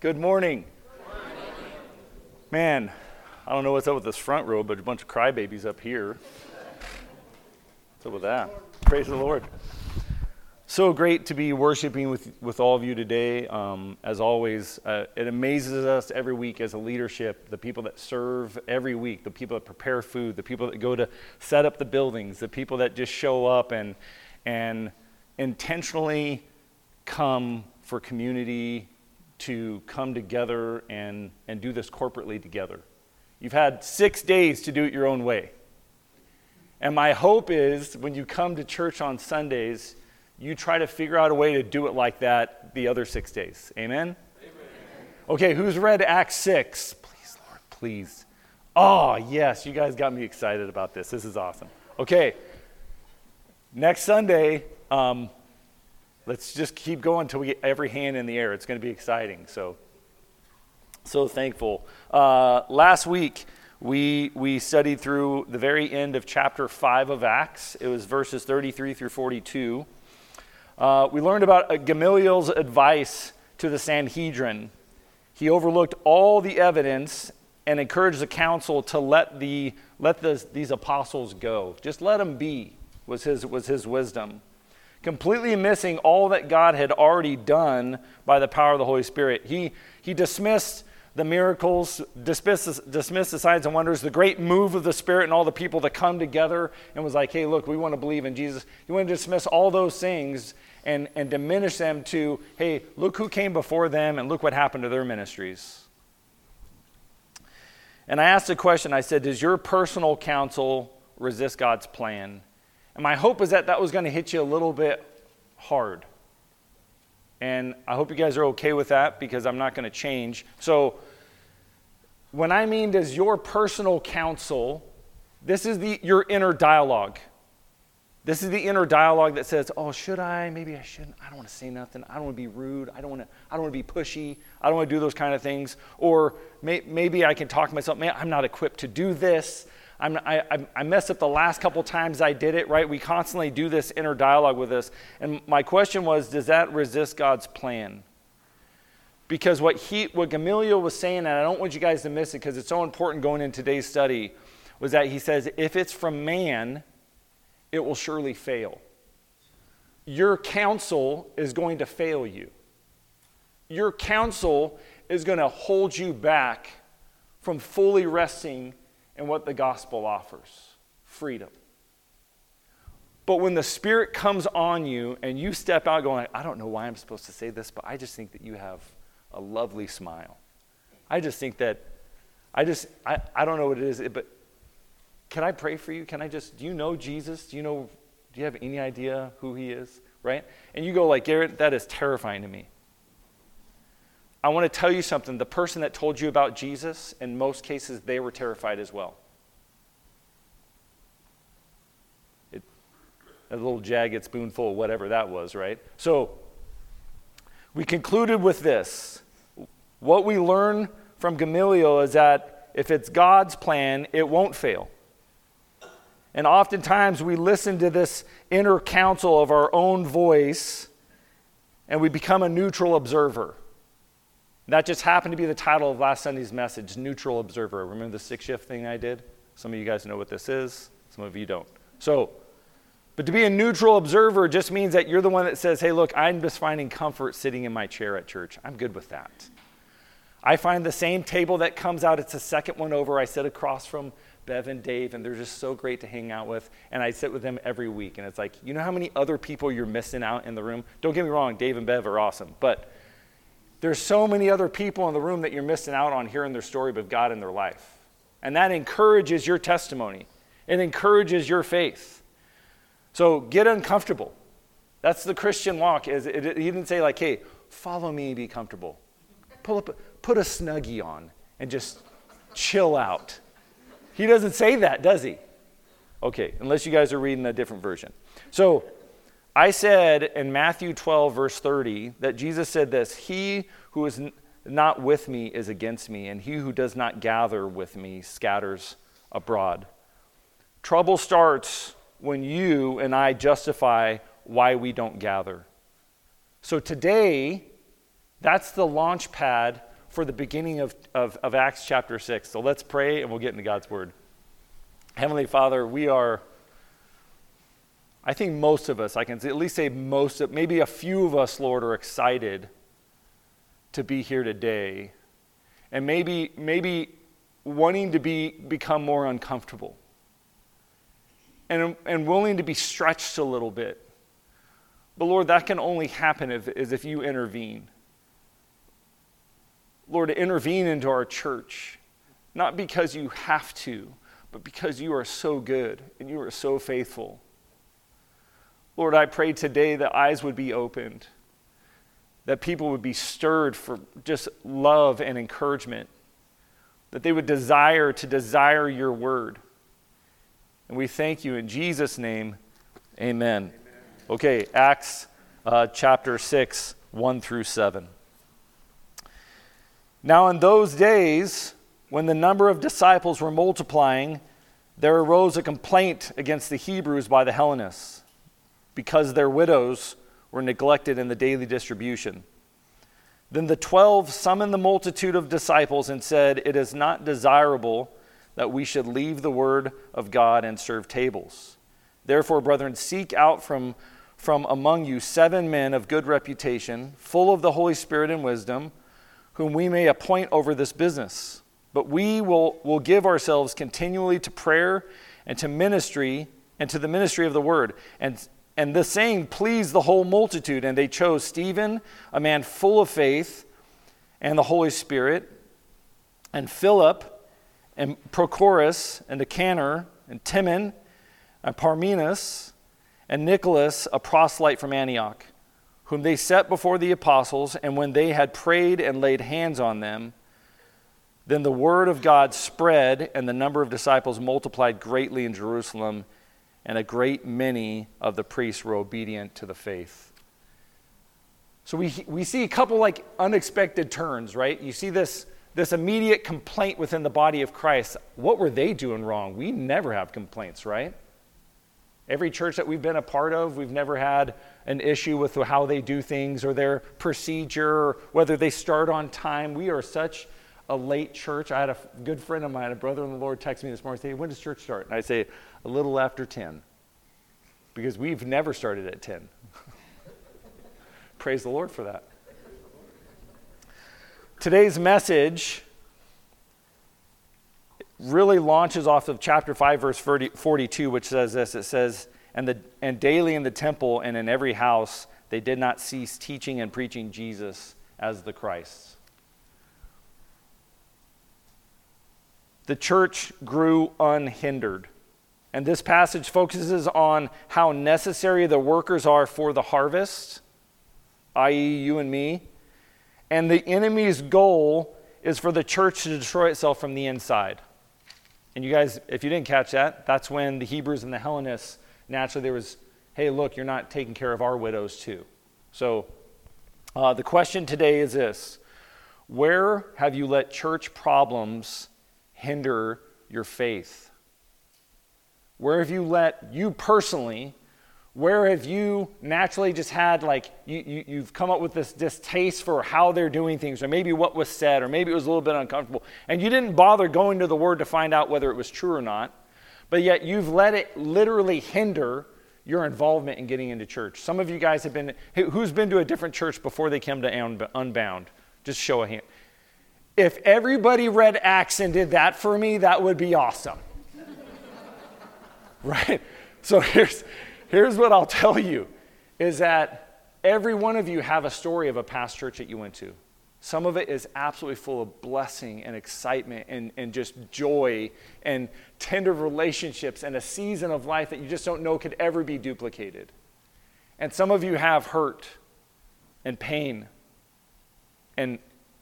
Good morning. Man, I don't know what's up with this front row, but a bunch of crybabies up here. What's up with that? Praise the Lord. So great to be worshiping with all of you today. As always, it amazes us every week as a leadership, the people that serve every week, the people that prepare food, the people that go to set up the buildings, the people that just show up and intentionally come for community, to come together and do this corporately together. You've had 6 days to do it your own way. And my hope is when you come to church on Sundays, you try to figure out a way to do it like that the other 6 days. Amen? Amen. Okay, who's read Acts 6? Please, Lord, please. Oh, yes, you guys got me excited about this. This is awesome. Okay, next Sunday, let's just keep going until we get every hand in the air. It's going to be exciting. So thankful. Last week, we studied through the very end of chapter 5 of Acts. It was verses 33 through 42. We learned about Gamaliel's advice to the Sanhedrin. He overlooked all the evidence and encouraged the council to let these apostles go. Just let them be, was his wisdom. Completely missing all that God had already done by the power of the Holy Spirit. He dismissed the miracles, dismissed the signs and wonders, the great move of the Spirit and all the people that come together and was like, hey, look, we want to believe in Jesus. He wanted to dismiss all those things and diminish them to, hey, look who came before them and look what happened to their ministries. And I asked a question, I said, does your personal counsel resist God's plan? And my hope is that was going to hit you a little bit hard. And I hope you guys are okay with that because I'm not going to change. So when I mean does your personal counsel, this is your inner dialogue. This is the inner dialogue that says, oh, should I? Maybe I shouldn't. I don't want to say nothing. I don't want to be rude. I don't want to be pushy. I don't want to do those kind of things. Or maybe I can talk to myself, man, I'm not equipped to do this. I messed up the last couple times I did it, right? We constantly do this inner dialogue with us. And my question was, does that resist God's plan? Because what Gamaliel was saying, and I don't want you guys to miss it because it's so important going in today's study, was that he says, if it's from man, it will surely fail. Your counsel is going to fail you. Your counsel is going to hold you back from fully resting and what the gospel offers, freedom. But when the Spirit comes on you and you step out going, I don't know why I'm supposed to say this, but I just think that you have a lovely smile. I just think that, I don't know what it is, but can I pray for you? Do you know Jesus? Do you have any idea who he is, right? And you go like, Garrett, that is terrifying to me. I want to tell you something. The person that told you about Jesus, in most cases, they were terrified as well. A little jagged spoonful, whatever that was, right? So, we concluded with this. What we learn from Gamaliel is that if it's God's plan, it won't fail. And oftentimes we listen to this inner counsel of our own voice, and we become a neutral observer. That just happened to be the title of last Sunday's message, Neutral Observer. Remember the 6-shift thing I did? Some of you guys know what this is. Some of you don't. But to be a neutral observer just means that you're the one that says, hey, look, I'm just finding comfort sitting in my chair at church. I'm good with that. I find the same table that comes out, it's the second one over. I sit across from Bev and Dave, and they're just so great to hang out with. And I sit with them every week. And it's like, you know how many other people you're missing out in the room? Don't get me wrong, Dave and Bev are awesome. But there's so many other people in the room that you're missing out on hearing their story of God in their life. And that encourages your testimony. It encourages your faith. So get uncomfortable. That's the Christian walk. He didn't say like, hey, follow me and be comfortable. Put a Snuggie on and just chill out. He doesn't say that, does he? Okay, unless you guys are reading a different version. So I said in Matthew 12, verse 30, that Jesus said this, he who is not with me is against me, and he who does not gather with me scatters abroad. Trouble starts when you and I justify why we don't gather. So today, that's the launch pad for the beginning of Acts chapter 6. So let's pray and we'll get into God's word. Heavenly Father, I think most of us, I can at least say maybe a few of us, Lord, are excited to be here today. And maybe wanting to become more uncomfortable. And willing to be stretched a little bit. But Lord, that can only happen if you intervene. Lord, intervene into our church. Not because you have to, but because you are so good and you are so faithful. Lord, I pray today that eyes would be opened. That people would be stirred for just love and encouragement. That they would desire your word. And we thank you in Jesus' name, amen. Okay, Acts chapter 6, 1 through 7. Now in those days, when the number of disciples were multiplying, there arose a complaint against the Hebrews by the Hellenists, because their widows were neglected in the daily distribution. Then the 12 summoned the multitude of disciples and said, "It is not desirable that we should leave the word of God and serve tables. Therefore, brethren, seek out from among you 7 men of good reputation, full of the Holy Spirit and wisdom, whom we may appoint over this business. But we will give ourselves continually to prayer and to ministry and to the ministry of the word." And this saying pleased the whole multitude, and they chose Stephen, a man full of faith and the Holy Spirit, and Philip, and Prochorus, and Nicanor, and Timon, and Parmenas, and Nicholas, a proselyte from Antioch, whom they set before the apostles. And when they had prayed and laid hands on them, then the word of God spread, and the number of disciples multiplied greatly in Jerusalem, and a great many of the priests were obedient to the faith. So we see a couple like unexpected turns, right? You see this immediate complaint within the body of Christ. What were they doing wrong? We never have complaints, right? Every church that we've been a part of, we've never had an issue with how they do things or their procedure, or whether they start on time. We are such a late church. I had a good friend of mine, a brother in the Lord, text me this morning and say, "When does church start?" And I say, a little after 10. Because we've never started at 10. Praise the Lord for that. Today's message really launches off of chapter 5, verse 42, which says this. It says, and daily in the temple and in every house, they did not cease teaching and preaching Jesus as the Christ. The church grew unhindered. And this passage focuses on how necessary the workers are for the harvest, i.e. you and me. And the enemy's goal is for the church to destroy itself from the inside. And you guys, if you didn't catch that, that's when the Hebrews and the Hellenists, naturally there was, hey, look, you're not taking care of our widows too. So the question today is this: where have you let church problems hinder your faith? Where have you let you personally, where have you naturally just had you've come up with this distaste for how they're doing things, or maybe what was said, or maybe it was a little bit uncomfortable, and you didn't bother going to the Word to find out whether it was true or not, but yet you've let it literally hinder your involvement in getting into church. Some of you guys have been, who's been to a different church before they came to Unbound? Just show a hand. If everybody read Acts and did that for me, that would be awesome. Right? So here's what I'll tell you, is that every one of you have a story of a past church that you went to. Some of it is absolutely full of blessing and excitement and just joy and tender relationships and a season of life that you just don't know could ever be duplicated. And some of you have hurt and pain and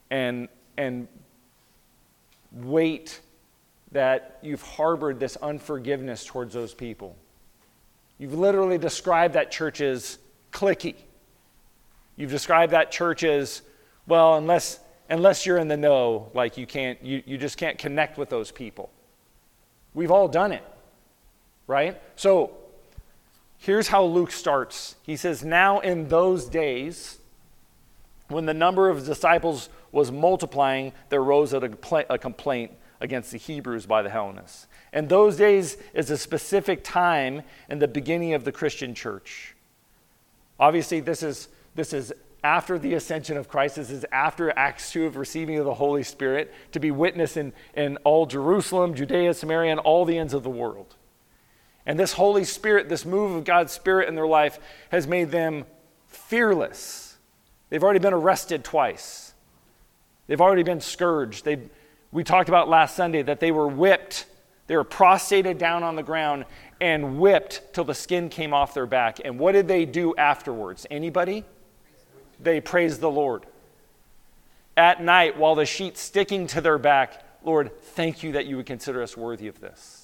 weight that you've harbored this unforgiveness towards those people. You've literally described that church as cliquey. You've described that church as, well, unless you're in the know, like you just can't connect with those people. We've all done it, right? So here's how Luke starts. He says, now in those days, when the number of disciples was multiplying, there rose a complaint against the Hebrews by the Hellenists. And those days is a specific time in the beginning of the Christian church. Obviously, this is after the ascension of Christ. This is after Acts 2 of receiving of the Holy Spirit to be witnessed in all Jerusalem, Judea, Samaria, and all the ends of the world. And this Holy Spirit, this move of God's Spirit in their life has made them fearless. They've already been arrested twice. They've already been scourged. We talked about last Sunday that they were whipped. They were prostrated down on the ground and whipped till the skin came off their back. And what did they do afterwards? Anybody? They praised the Lord. At night, while the sheet's sticking to their back, Lord, thank you that you would consider us worthy of this.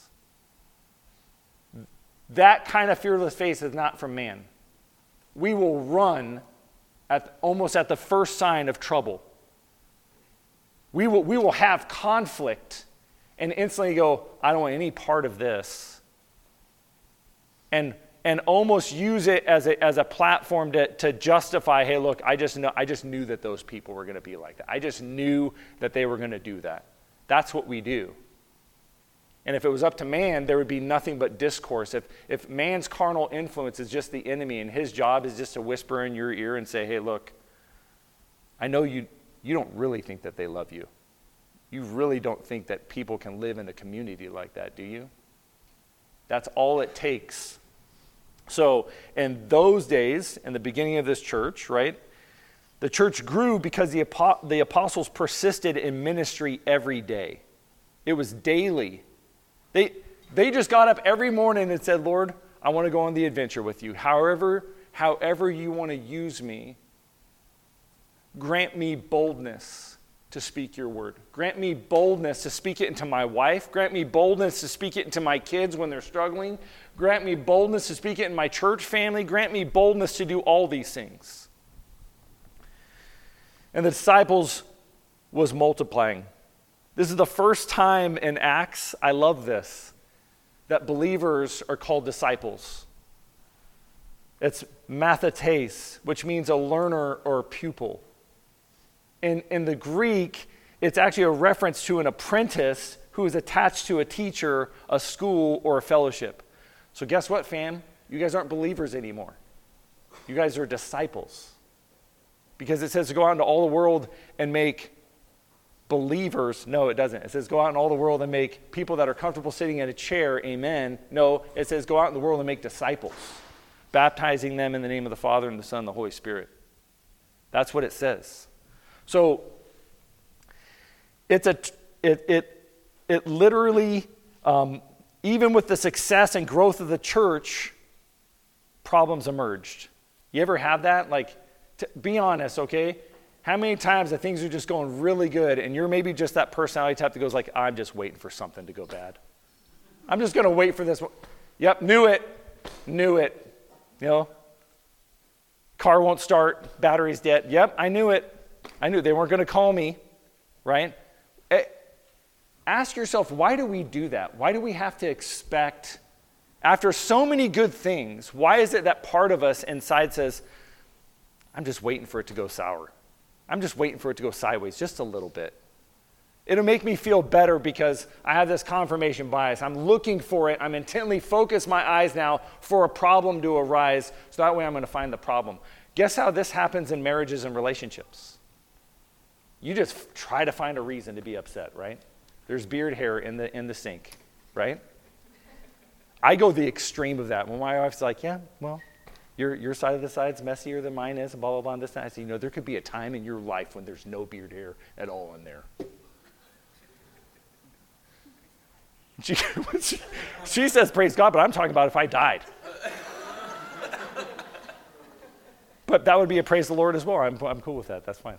That kind of fearless faith is not from man. We will run almost at the first sign of trouble. We will have conflict and instantly go, I don't want any part of this. And almost use it as a platform to justify, hey, look, I just knew that those people were going to be like that. I just knew that they were going to do that. That's what we do. And if it was up to man, there would be nothing but discourse. If man's carnal influence is just the enemy and his job is just to whisper in your ear and say, hey, look, I know you don't really think that they love you. You really don't think that people can live in a community like that, do you? That's all it takes. So in those days, in the beginning of this church, right, the church grew because the apostles persisted in ministry every day. It was daily. They just got up every morning and said, Lord, I want to go on the adventure with you. However you want to use me, grant me boldness to speak your word. Grant me boldness to speak it into my wife. Grant me boldness to speak it into my kids when they're struggling. Grant me boldness to speak it in my church family. Grant me boldness to do all these things. And the disciples was multiplying. This is the first time in Acts, I love this, that believers are called disciples. It's mathetes, which means a learner or a pupil. In the Greek, it's actually a reference to an apprentice who is attached to a teacher, a school, or a fellowship. So guess what, fam? You guys aren't believers anymore. You guys are disciples. Because it says to go out into all the world and make believers. No, it doesn't. It says go out in all the world and make people that are comfortable sitting in a chair, amen. No, it says go out in the world and make disciples, baptizing them in the name of the Father and the Son and the Holy Spirit. That's what it says. So it literally, even with the success and growth of the church, problems emerged. You ever have that? Like, be honest, okay? How many times that things are just going really good and you're maybe just that personality type that goes like, I'm just waiting for something to go bad. I'm just going to wait for this one. Yep, knew it. You know, car won't start, battery's dead. Yep, I knew it. I knew they weren't going to call me, right? Ask yourself, why do we do that? Why do we have to expect, after so many good things, why is it that part of us inside says, I'm just waiting for it to go sour. I'm just waiting for it to go sideways just a little bit. It'll make me feel better because I have this confirmation bias. I'm looking for it. I'm intently focused my eyes now for a problem to arise, so that way I'm going to find the problem. Guess how this happens in marriages and relationships? You just try to find a reason to be upset, right? There's beard hair in the sink, right? I go the extreme of that. When my wife's like, yeah, well, your side of the side's messier than mine is, and blah, blah, blah, and this and that. I say, there could be a time in your life when there's no beard hair at all in there. She says, praise God, but I'm talking about if I died. But that would be a praise the Lord as well. I'm cool with that. That's fine.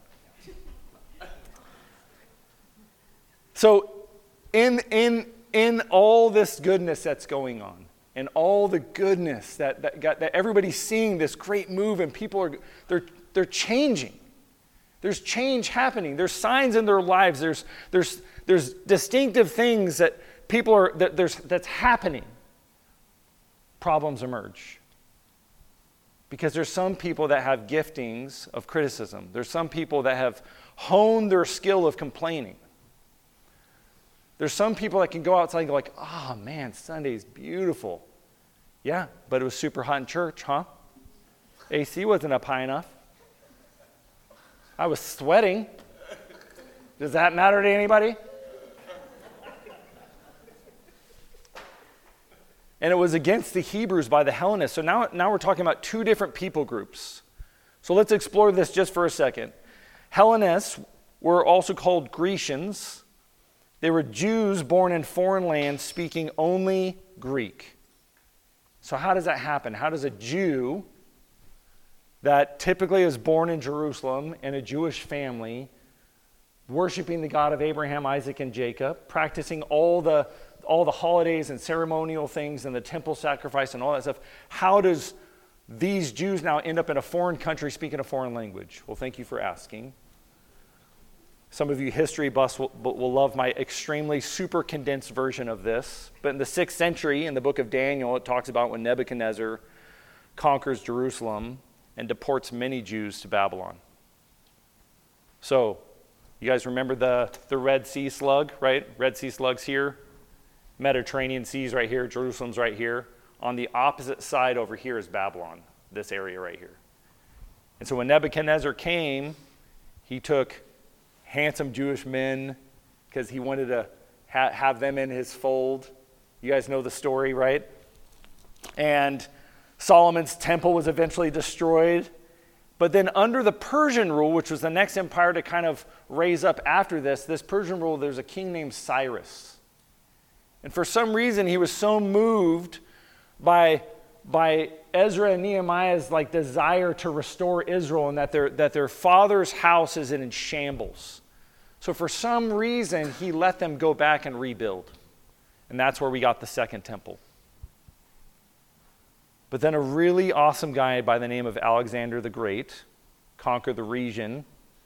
So in all this goodness that's going on, and all the goodness that everybody's seeing this great move, and people they're changing. There's change happening. There's signs in their lives. There's distinctive things that people are that's happening. Problems emerge. Because there's some people that have giftings of criticism. There's some people that have honed their skill of complaining. There's some people that can go outside and go like, oh man, Sunday's beautiful. Yeah, but it was super hot in church, huh? AC wasn't up high enough. I was sweating. Does that matter to anybody? And it was against the Hebrews by the Hellenists. So now we're talking about two different people groups. So let's explore this just for a second. Hellenists were also called Grecians. They were Jews born in foreign lands speaking only Greek. So how does that happen? How does a Jew that typically is born in Jerusalem in a Jewish family, worshiping the God of Abraham, Isaac, and Jacob, practicing all the holidays and ceremonial things and the temple sacrifice and all that stuff, how does these Jews now end up in a foreign country speaking a foreign language? Well, thank you for asking. Some of you history buffs will love my extremely super condensed version of this. But in the 6th century, in the book of Daniel, it talks about when Nebuchadnezzar conquers Jerusalem and deports many Jews to Babylon. So, you guys remember the Red Sea slug, right? Red Sea slug's here. Mediterranean Sea's right here. Jerusalem's right here. On the opposite side over here is Babylon, this area right here. And so when Nebuchadnezzar came, he took handsome Jewish men because he wanted to have them in his fold. You guys know the story, right? And Solomon's temple was eventually destroyed. But then under the Persian rule, which was the next empire to kind of raise up after this Persian rule, there's a king named Cyrus. And for some reason, he was so moved by Ezra and Nehemiah's desire to restore Israel and that their father's house is in shambles. So for some reason, he let them go back and rebuild. And that's where we got the second temple. But then a really awesome guy by the name of Alexander the Great conquered the region,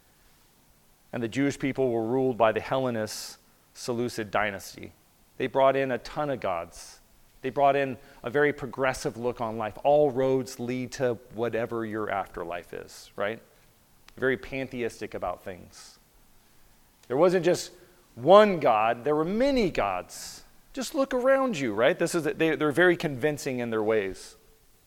and the Jewish people were ruled by the Hellenist Seleucid dynasty. They brought in a ton of gods. They brought in a very progressive look on life. All roads lead to whatever your afterlife is, right? Very pantheistic about things. There wasn't just one God, there were many gods. Just look around you, right? They're very convincing in their ways.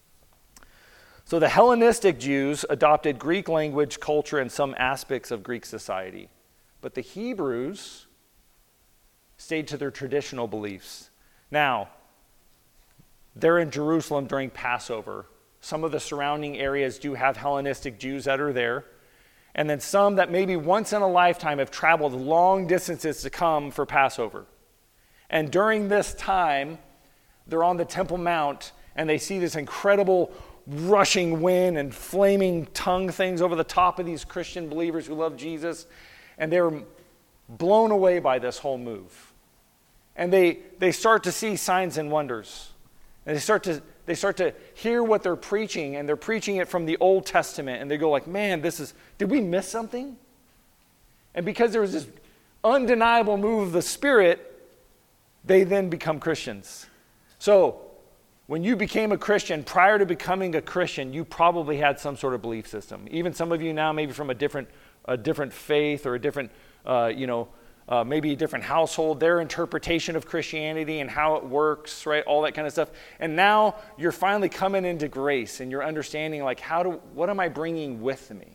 So the Hellenistic Jews adopted Greek language, culture, and some aspects of Greek society. But the Hebrews stayed to their traditional beliefs. Now, they're in Jerusalem during Passover. Some of the surrounding areas do have Hellenistic Jews that are there. And then some that maybe once in a lifetime have traveled long distances to come for Passover. And during this time, they're on the Temple Mount and they see this incredible rushing wind and flaming tongue things over the top of these Christian believers who love Jesus. And they're blown away by this whole move. And they start to see signs and wonders. And they start to hear what they're preaching, and they're preaching it from the Old Testament, and they go like, man, did we miss something? And because there was this undeniable move of the Spirit, they then become Christians. So, when you became a Christian, prior to becoming a Christian, you probably had some sort of belief system. Even some of you now, maybe from a different faith or a different, maybe a different household, their interpretation of Christianity and how it works, right? All that kind of stuff. And now you're finally coming into grace and you're understanding what am I bringing with me?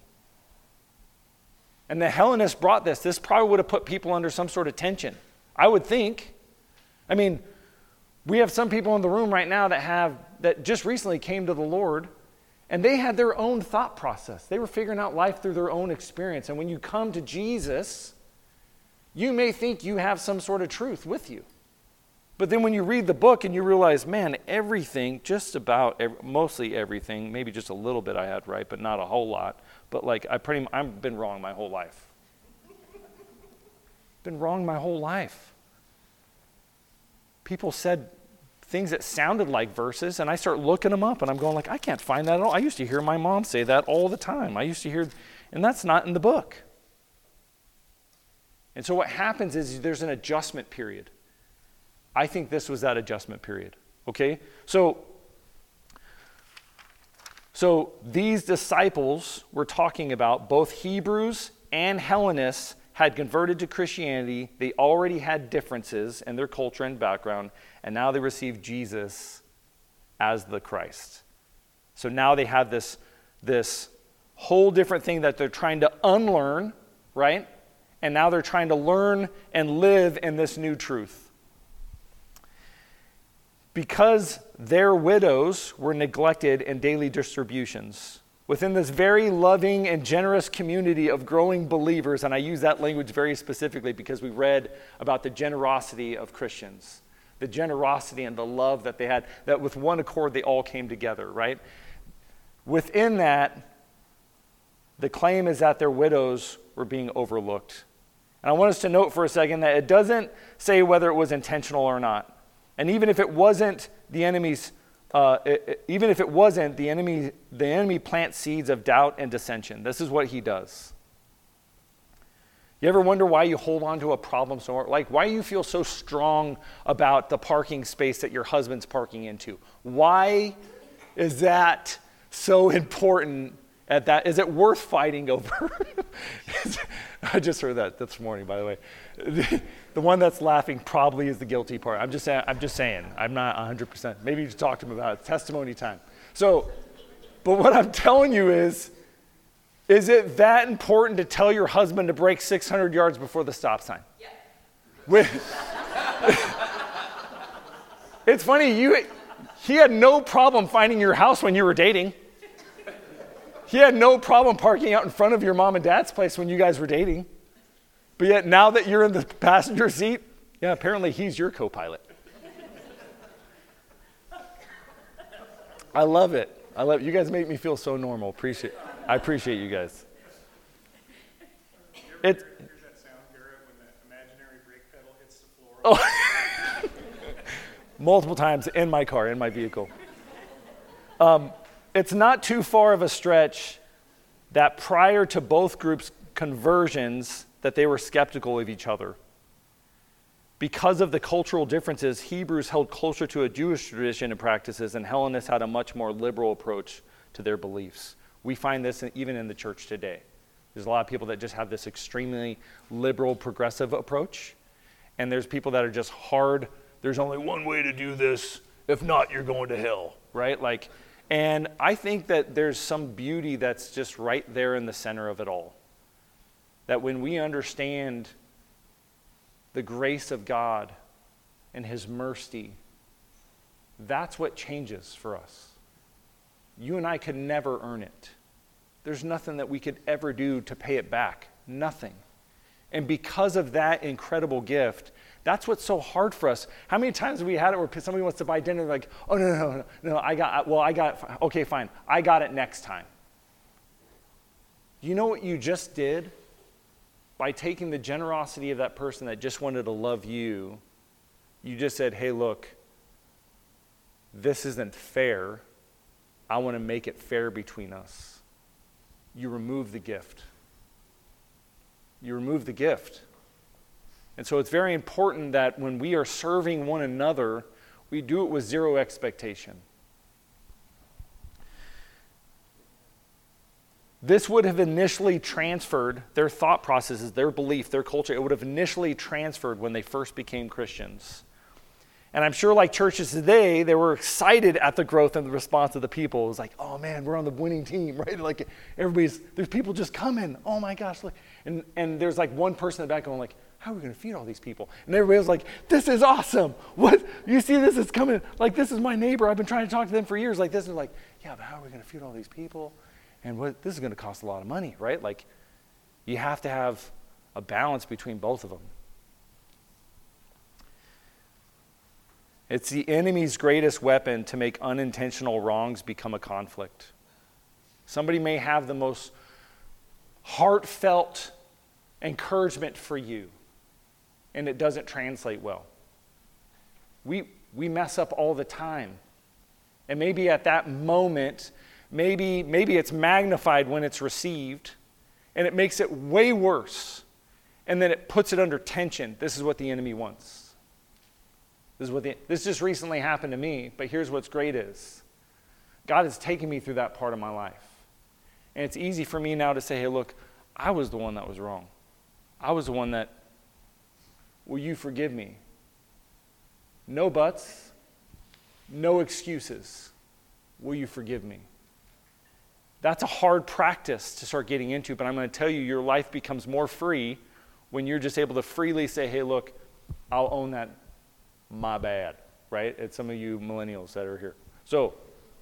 And the Hellenists brought this. This probably would have put people under some sort of tension, I would think. I mean, we have some people in the room right now that just recently came to the Lord, and they had their own thought process. They were figuring out life through their own experience. And when you come to Jesus, you may think you have some sort of truth with you. But then when you read the book and you realize, man, everything, just about, mostly everything, maybe just a little bit I had right, but not a whole lot. But I've been wrong my whole life. Been wrong my whole life. People said things that sounded like verses, and I start looking them up, and I'm going like, I can't find that at all. I used to hear my mom say that all the time. And that's not in the book. And so what happens is there's an adjustment period. I think this was that adjustment period, okay? So So these disciples we're talking about, both Hebrews and Hellenists, had converted to Christianity. They already had differences in their culture and background, and now they received Jesus as the Christ. So now they have this whole different thing that they're trying to unlearn, right? And now they're trying to learn and live in this new truth. Because their widows were neglected in daily distributions, within this very loving and generous community of growing believers, and I use that language very specifically because we read about the generosity of Christians, the generosity and the love that they had, that with one accord they all came together, right? Within that, the claim is that their widows were being overlooked. And I want us to note for a second that it doesn't say whether it was intentional or not. And even if it wasn't the enemy's, the enemy plants seeds of doubt and dissension. This is what he does. You ever wonder why you hold on to a problem so much? Like, why you feel so strong about the parking space that your husband's parking into? Why is that so important at that? Is it worth fighting over? I just heard that this morning, by the way. The one that's laughing probably is the guilty part. I'm just saying. I'm not 100%. Maybe you should talk to him about it. Testimony time. So, but what I'm telling you is it that important to tell your husband to brake 600 yards before the stop sign? Yeah. It's funny, he had no problem finding your house when you were dating. He had no problem parking out in front of your mom and dad's place when you guys were dating. But yet now that you're in the passenger seat, yeah, apparently he's your co-pilot. I love it. You guys make me feel so normal. I appreciate you guys. You ever hear that sound, Garrett, when the imaginary brake pedal hits the floor? Oh. Multiple times in my car, in my vehicle. It's not too far of a stretch that prior to both groups' conversions, that they were skeptical of each other. Because of the cultural differences, Hebrews held closer to a Jewish tradition and practices, and Hellenists had a much more liberal approach to their beliefs. We find this even in the church today. There's a lot of people that just have this extremely liberal, progressive approach, and there's people that are just hard. There's only one way to do this. If not, you're going to hell, right? And I think that there's some beauty that's just right there in the center of it all. That when we understand the grace of God and his mercy, that's what changes for us. You and I could never earn it. There's nothing that we could ever do to pay it back. Nothing. And because of that incredible gift, that's what's so hard for us. How many times have we had it where somebody wants to buy dinner, like, oh, no, I got it. Okay, fine. I got it next time. You know what you just did? By taking the generosity of that person that just wanted to love you, you just said, hey, look, this isn't fair. I want to make it fair between us. You remove the gift. You remove the gift. And so it's very important that when we are serving one another, we do it with zero expectation. This would have initially transferred their thought processes, their belief, their culture. It would have initially transferred when they first became Christians. And I'm sure like churches today, they were excited at the growth and the response of the people. It was like, oh man, we're on the winning team, right? Like there's people just coming. Oh my gosh, look. And there's like one person in the back going like, how are we going to feed all these people? And everybody was like, this is awesome. What? You see this is coming. Like this is my neighbor. I've been trying to talk to them for years. Like this is like, yeah, but how are we going to feed all these people? And this is going to cost a lot of money, right? Like, you have to have a balance between both of them. It's the enemy's greatest weapon to make unintentional wrongs become a conflict. Somebody may have the most heartfelt encouragement for you, and it doesn't translate well. We mess up all the time. And maybe at that moment, Maybe it's magnified when it's received, and it makes it way worse, and then it puts it under tension. This is what the enemy wants. This just recently happened to me, but here's what's great is God has taken me through that part of my life. And it's easy for me now to say, hey, look, I was the one that was wrong. I was the one that, will you forgive me? No buts, no excuses. Will you forgive me? That's a hard practice to start getting into, but I'm going to tell you, your life becomes more free when you're just able to freely say, hey, look, I'll own that, my bad, right? It's some of you millennials that are here. So,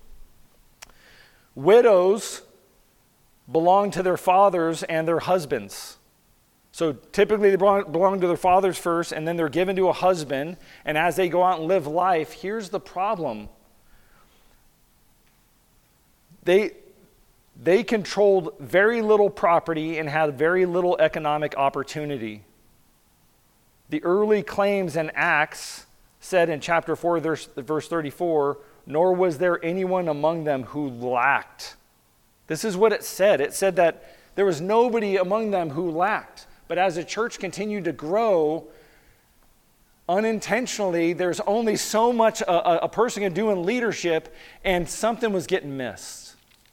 widows belong to their fathers and their husbands. So typically they belong to their fathers first, and then they're given to a husband, and as they go out and live life, here's the problem. They controlled very little property and had very little economic opportunity. The early claims and Acts said in chapter 4, verse 34, nor was there anyone among them who lacked. This is what it said. It said that there was nobody among them who lacked. But as the church continued to grow, unintentionally, there's only so much a person can do in leadership, and something was getting missed.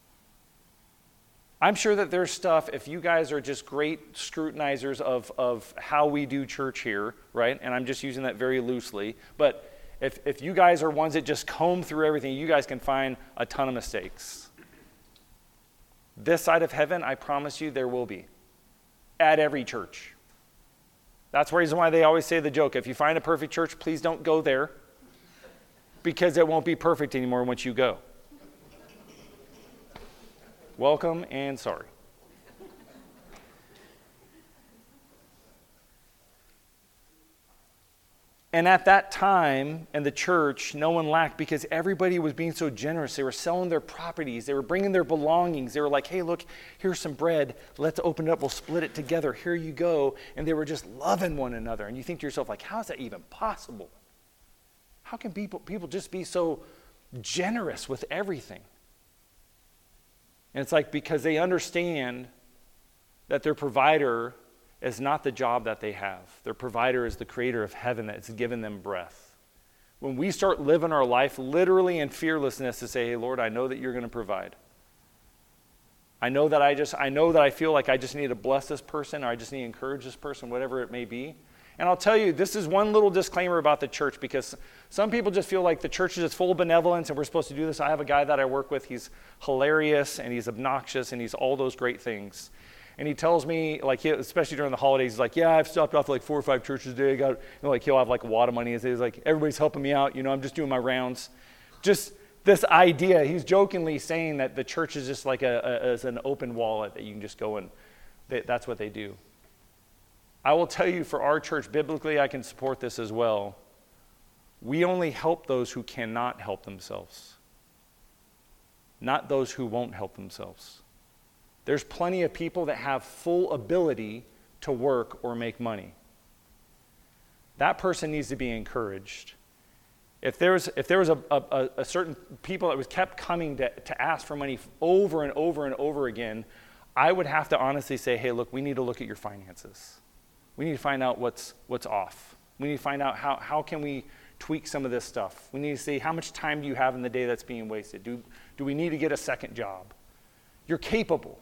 I'm sure that there's stuff, if you guys are just great scrutinizers of how we do church here, right? And I'm just using that very loosely. But if you guys are ones that just comb through everything, you guys can find a ton of mistakes. This side of heaven, I promise you, there will be. At every church. That's the reason why they always say the joke, if you find a perfect church, please don't go there, because it won't be perfect anymore once you go. Welcome and sorry. And at that time in the church, no one lacked because everybody was being so generous. They were selling their properties. They were bringing their belongings. They were like, hey, look, here's some bread. Let's open it up. We'll split it together. Here you go. And they were just loving one another. And you think to yourself, like, how is that even possible? How can people just be so generous with everything? And it's like because they understand that their provider is not the job that they have. Their provider is the creator of heaven that's given them breath. When we start living our life literally in fearlessness to say, hey, Lord, I know that you're going to provide. I know that I feel like I just need to bless this person, or I just need to encourage this person, whatever it may be. And I'll tell you, this is one little disclaimer about the church, because some people just feel like the church is just full of benevolence and we're supposed to do this. I have a guy that I work with. He's hilarious and he's obnoxious and he's all those great things. And he tells me, like, especially during the holidays, he's like, yeah, I've stopped off like 4 or 5 churches a day. He'll have like a wad of money. He's like, everybody's helping me out. I'm just doing my rounds. Just this idea. He's jokingly saying that the church is just like as an open wallet that you can just go and that's what they do. I will tell you, for our church, biblically, I can support this as well. We only help those who cannot help themselves, not those who won't help themselves. There's plenty of people that have full ability to work or make money. That person needs to be encouraged. If there was a certain people that was kept coming to ask for money over and over and over again, I would have to honestly say, hey, look, we need to look at your finances. We need to find out what's off. We need to find out how can we tweak some of this stuff. We need to see how much time do you have in the day that's being wasted. Do we need to get a second job? You're capable.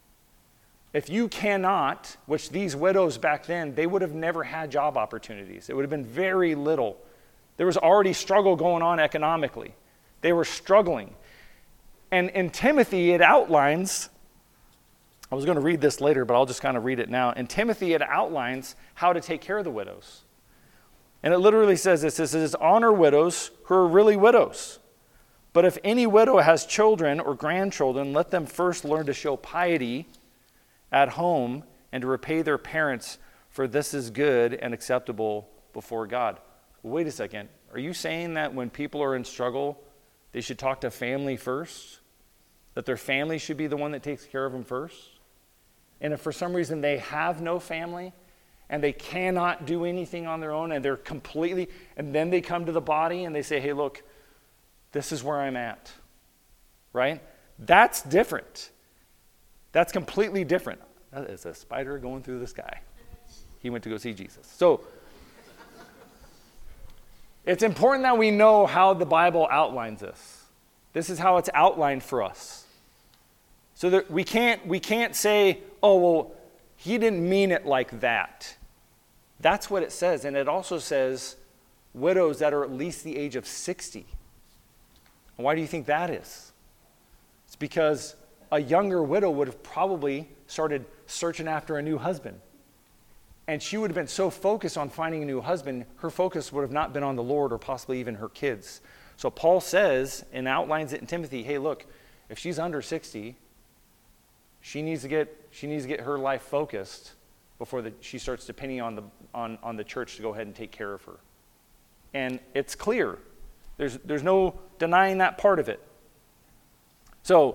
If you cannot, which these widows back then, they would have never had job opportunities. It would have been very little. There was already struggle going on economically. They were struggling. And in Timothy, it outlines, I was going to read this later, but I'll just kind of read it now. In Timothy, it outlines how to take care of the widows. And it literally says this, it says, honor widows who are really widows. But if any widow has children or grandchildren, let them first learn to show piety at home and to repay their parents, for this is good and acceptable before God. Wait a second. Are you saying that when people are in struggle, they should talk to family first? That their family should be the one that takes care of them first? And if for some reason they have no family and they cannot do anything on their own and they're completely, and then they come to the body and they say, hey, look, this is where I'm at, right? That's different. That's completely different. That is a spider going through the sky. He went to go see Jesus. So it's important that we know how the Bible outlines this. This is how it's outlined for us. So that we can't say, oh, well, he didn't mean it like that. That's what it says. And it also says widows that are at least the age of 60. And why do you think that is? It's because a younger widow would have probably started searching after a new husband. And she would have been so focused on finding a new husband, her focus would have not been on the Lord or possibly even her kids. So Paul says and outlines it in Timothy, hey, look, if she's under 60, she needs to get her life focused before she starts depending on the church to go ahead and take care of her. And it's clear. There's no denying that part of it. So,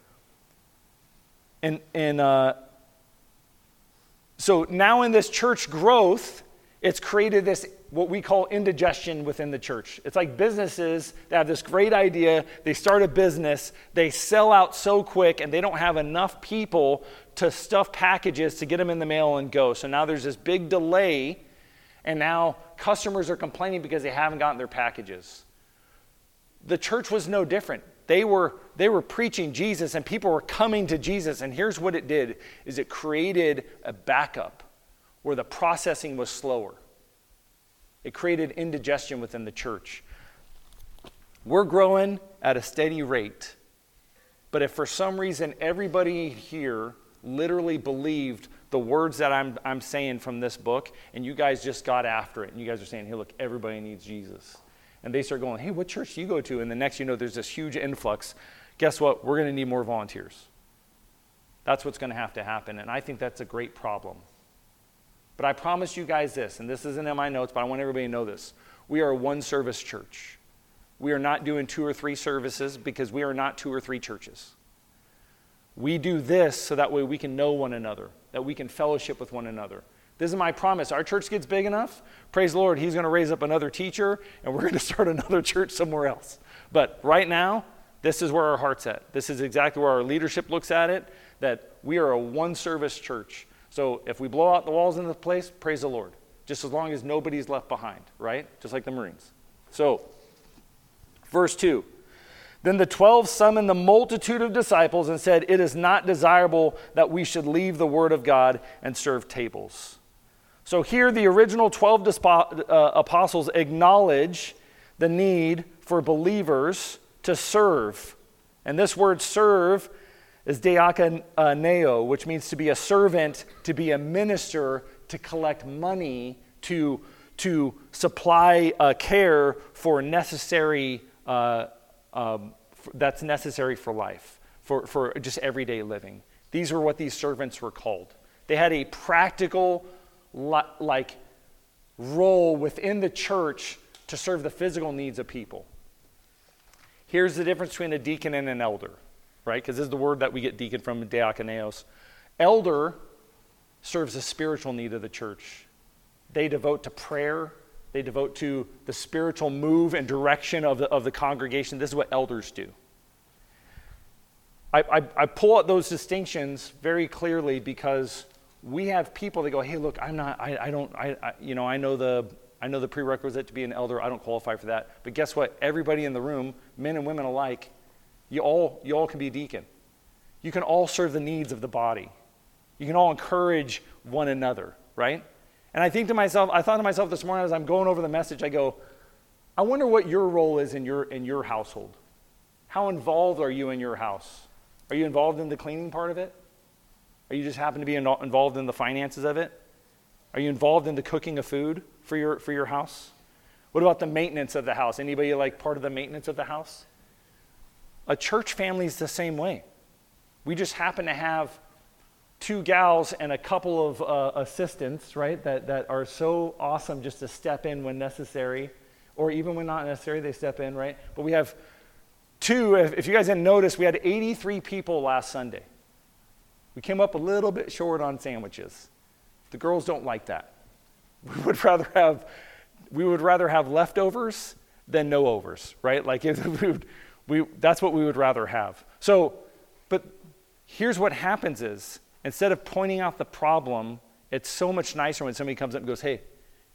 so now in this church growth, it's created this, what we call indigestion within the church. It's like businesses that have this great idea, they start a business, they sell out so quick, and they don't have enough people to stuff packages to get them in the mail and go. So now there's this big delay, and now customers are complaining because they haven't gotten their packages. The church was no different. They were preaching Jesus, and people were coming to Jesus, and here's what it did, is it created a backup where the processing was slower. It created indigestion within the church. We're growing at a steady rate, but if for some reason everybody here literally believed the words that I'm saying from this book, and you guys just got after it, and you guys are saying, hey, look, everybody needs Jesus. And they start going, hey, what church do you go to? And the next you know, there's this huge influx. Guess what? We're going to need more volunteers. That's what's going to have to happen. And I think that's a great problem. But I promise you guys this, and this isn't in my notes, but I want everybody to know this. We are a one-service church. We are not doing 2 or 3 services because we are not 2 or 3 churches. We do this so that way we can know one another, that we can fellowship with one another. This is my promise. Our church gets big enough, praise the Lord, he's going to raise up another teacher, and we're going to start another church somewhere else. But right now, this is where our heart's at. This is exactly where our leadership looks at it, that we are a one-service church. So if we blow out the walls in this place, praise the Lord. Just as long as nobody's left behind, right? Just like the Marines. So, verse 2. Then the 12 summoned the multitude of disciples and said, it is not desirable that we should leave the word of God and serve tables. So here the original 12 apostles acknowledge the need for believers to serve. And this word serve is diakoneo, which means to be a servant, to be a minister, to collect money, to supply care for necessary, that's necessary for life, for just everyday living. These are what these servants were called. They had a practical role within the church to serve the physical needs of people. Here's the difference between a deacon and an elder, right? Because this is the word that we get deacon from, diakoneos. Elder serves the spiritual need of the church. They devote to prayer. They devote to the spiritual move and direction of the congregation. This is what elders do. I pull out those distinctions very clearly because we have people that go, hey, look, I know the prerequisite to be an elder. I don't qualify for that. But guess what? Everybody in the room, men and women alike, you all can be a deacon. You can all serve the needs of the body. You can all encourage one another, right? And I thought to myself this morning as I'm going over the message, I go, I wonder what your role is in your household. How involved are you in your house? Are you involved in the cleaning part of it? Are you just happen to be involved in the finances of it? Are you involved in the cooking of food for your house? What about the maintenance of the house? Anybody like part of the maintenance of the house? A church family is the same way. We just happen to have 2 gals and a couple of assistants, right, that are so awesome just to step in when necessary, or even when not necessary, they step in, right? But we have 2, if you guys didn't notice, we had 83 people last Sunday. We came up a little bit short on sandwiches. The girls don't like that. We would rather have leftovers than no overs, right? Like that's what we would rather have. So, but here's what happens is, instead of pointing out the problem, it's so much nicer when somebody comes up and goes, hey,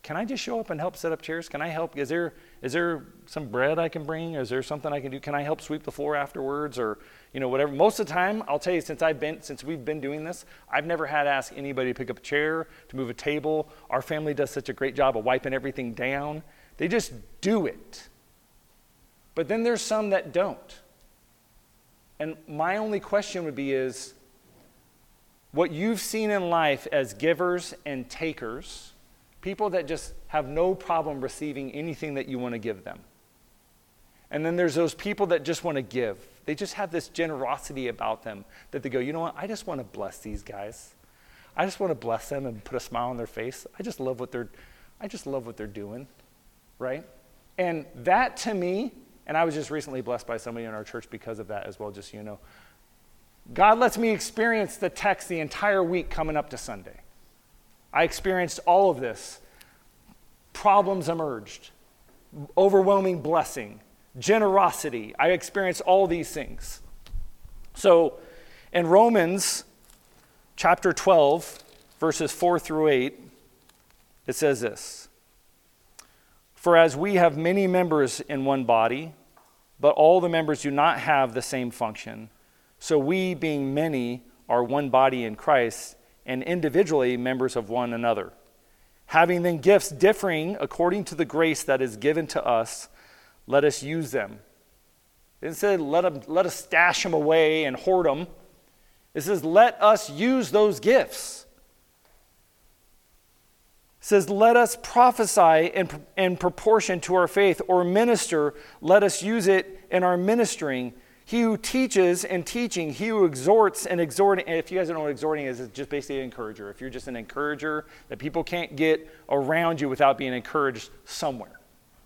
can I just show up and help set up chairs? Can I help? Is there some bread I can bring? Is there something I can do? Can I help sweep the floor afterwards, or whatever? Most of the time, I'll tell you, since we've been doing this, I've never had to ask anybody to pick up a chair, to move a table. Our family does such a great job of wiping everything down. They just do it. But then there's some that don't. And my only question would be is, what you've seen in life as givers and takers, people that just have no problem receiving anything that you want to give them. And then there's those people that just want to give. They just have this generosity about them that they go, you know what, I just want to bless these guys. I just want to bless them and put a smile on their face. I just love what they're doing, right? And that to me, and I was just recently blessed by somebody in our church because of that as well, just so you know. God lets me experience the text the entire week coming up to Sunday. I experienced all of this. Problems emerged, overwhelming blessing, generosity. I experienced all these things. So in Romans chapter 12, verses 4 through 8, it says this: "For as we have many members in one body, but all the members do not have the same function, so we, being many, are one body in Christ, and individually members of one another. Having then gifts differing according to the grace that is given to us, let us use them." It said, let us stash them away and hoard them. It says, let us use those gifts. It says, let us prophesy in proportion to our faith, or minister, let us use it in our ministering. He who teaches and teaching, he who exhorts and exhorting. And if you guys don't know what exhorting is, it's just basically an encourager. If you're just an encourager, that people can't get around you without being encouraged somewhere.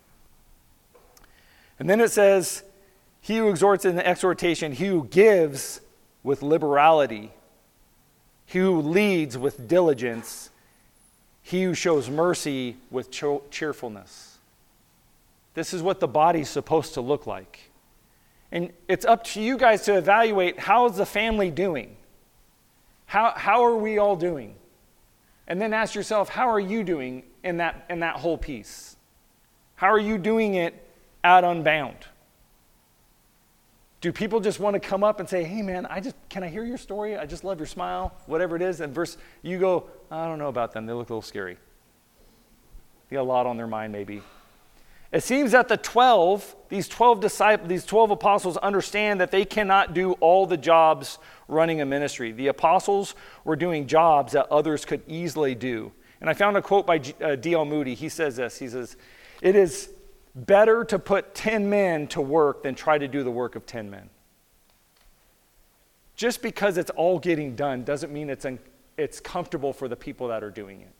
And then it says, he who exhorts in the exhortation, he who gives with liberality, he who leads with diligence, he who shows mercy with cheerfulness. This is what the body's supposed to look like. And it's up to you guys to evaluate, how is the family doing? How are we all doing? And then ask yourself, how are you doing in that whole piece? How are you doing it at Unbound? Do people just want to come up and say, hey man, can I hear your story? I just love your smile, whatever it is. And you go, I don't know about them. They look a little scary. They got a lot on their mind maybe. It seems that these 12 disciples, these 12 apostles understand that they cannot do all the jobs running a ministry. The apostles were doing jobs that others could easily do. And I found a quote by D.L. Moody. He says this. He says, "It is better to put 10 men to work than try to do the work of 10 men." Just because it's all getting done doesn't mean it's comfortable for the people that are doing it.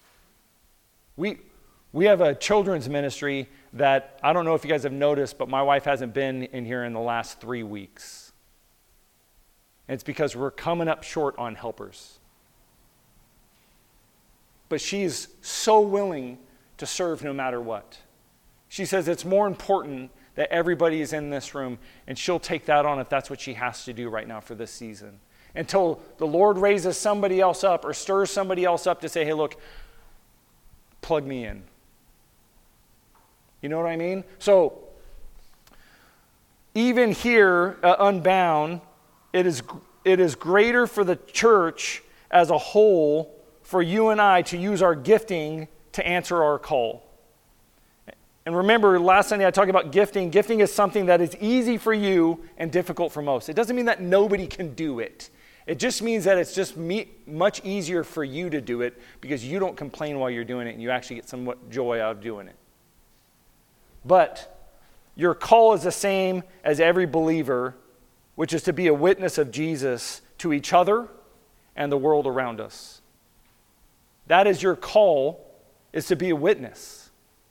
We have a children's ministry that, I don't know if you guys have noticed, but my wife hasn't been in here in the last 3 weeks. And it's because we're coming up short on helpers. But she's so willing to serve no matter what. She says it's more important that everybody is in this room, and she'll take that on if that's what she has to do right now for this season. Until the Lord raises somebody else up or stirs somebody else up to say, hey, look, plug me in. You know what I mean? So, even here at Unbound, it is greater for the church as a whole for you and I to use our gifting to answer our call. And remember, last Sunday I talked about gifting. Gifting is something that is easy for you and difficult for most. It doesn't mean that nobody can do it. It just means that it's just much easier for you to do it because you don't complain while you're doing it and you actually get somewhat joy out of doing it. But your call is the same as every believer, which is to be a witness of Jesus to each other and the world around us. That is your call, is to be a witness.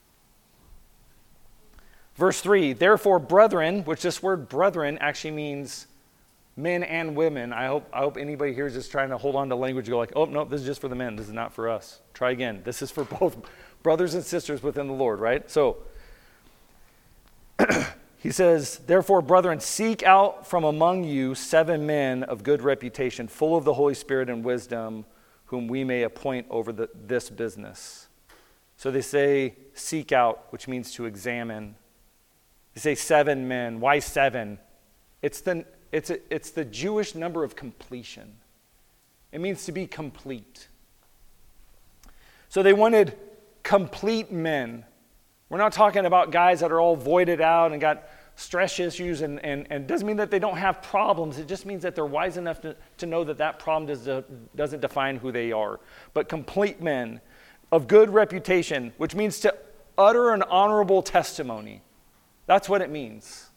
Verse 3, therefore, brethren, which this word brethren actually means men and women. I hope anybody here is just trying to hold on to language and go like, oh, no, this is just for the men. This is not for us. Try again. This is for both brothers and sisters within the Lord, right? So, he says, therefore, brethren, seek out from among you 7 men of good reputation, full of the Holy Spirit and wisdom, whom we may appoint over this business. So they say seek out, which means to examine. They say 7 men. Why 7? It's the Jewish number of completion. It means to be complete. So they wanted complete men. We're not talking about guys that are all voided out and got stress issues, and it doesn't mean that they don't have problems. It just means that they're wise enough to know that problem doesn't define who they are. But complete men of good reputation, which means to utter an honorable testimony. That's what it means.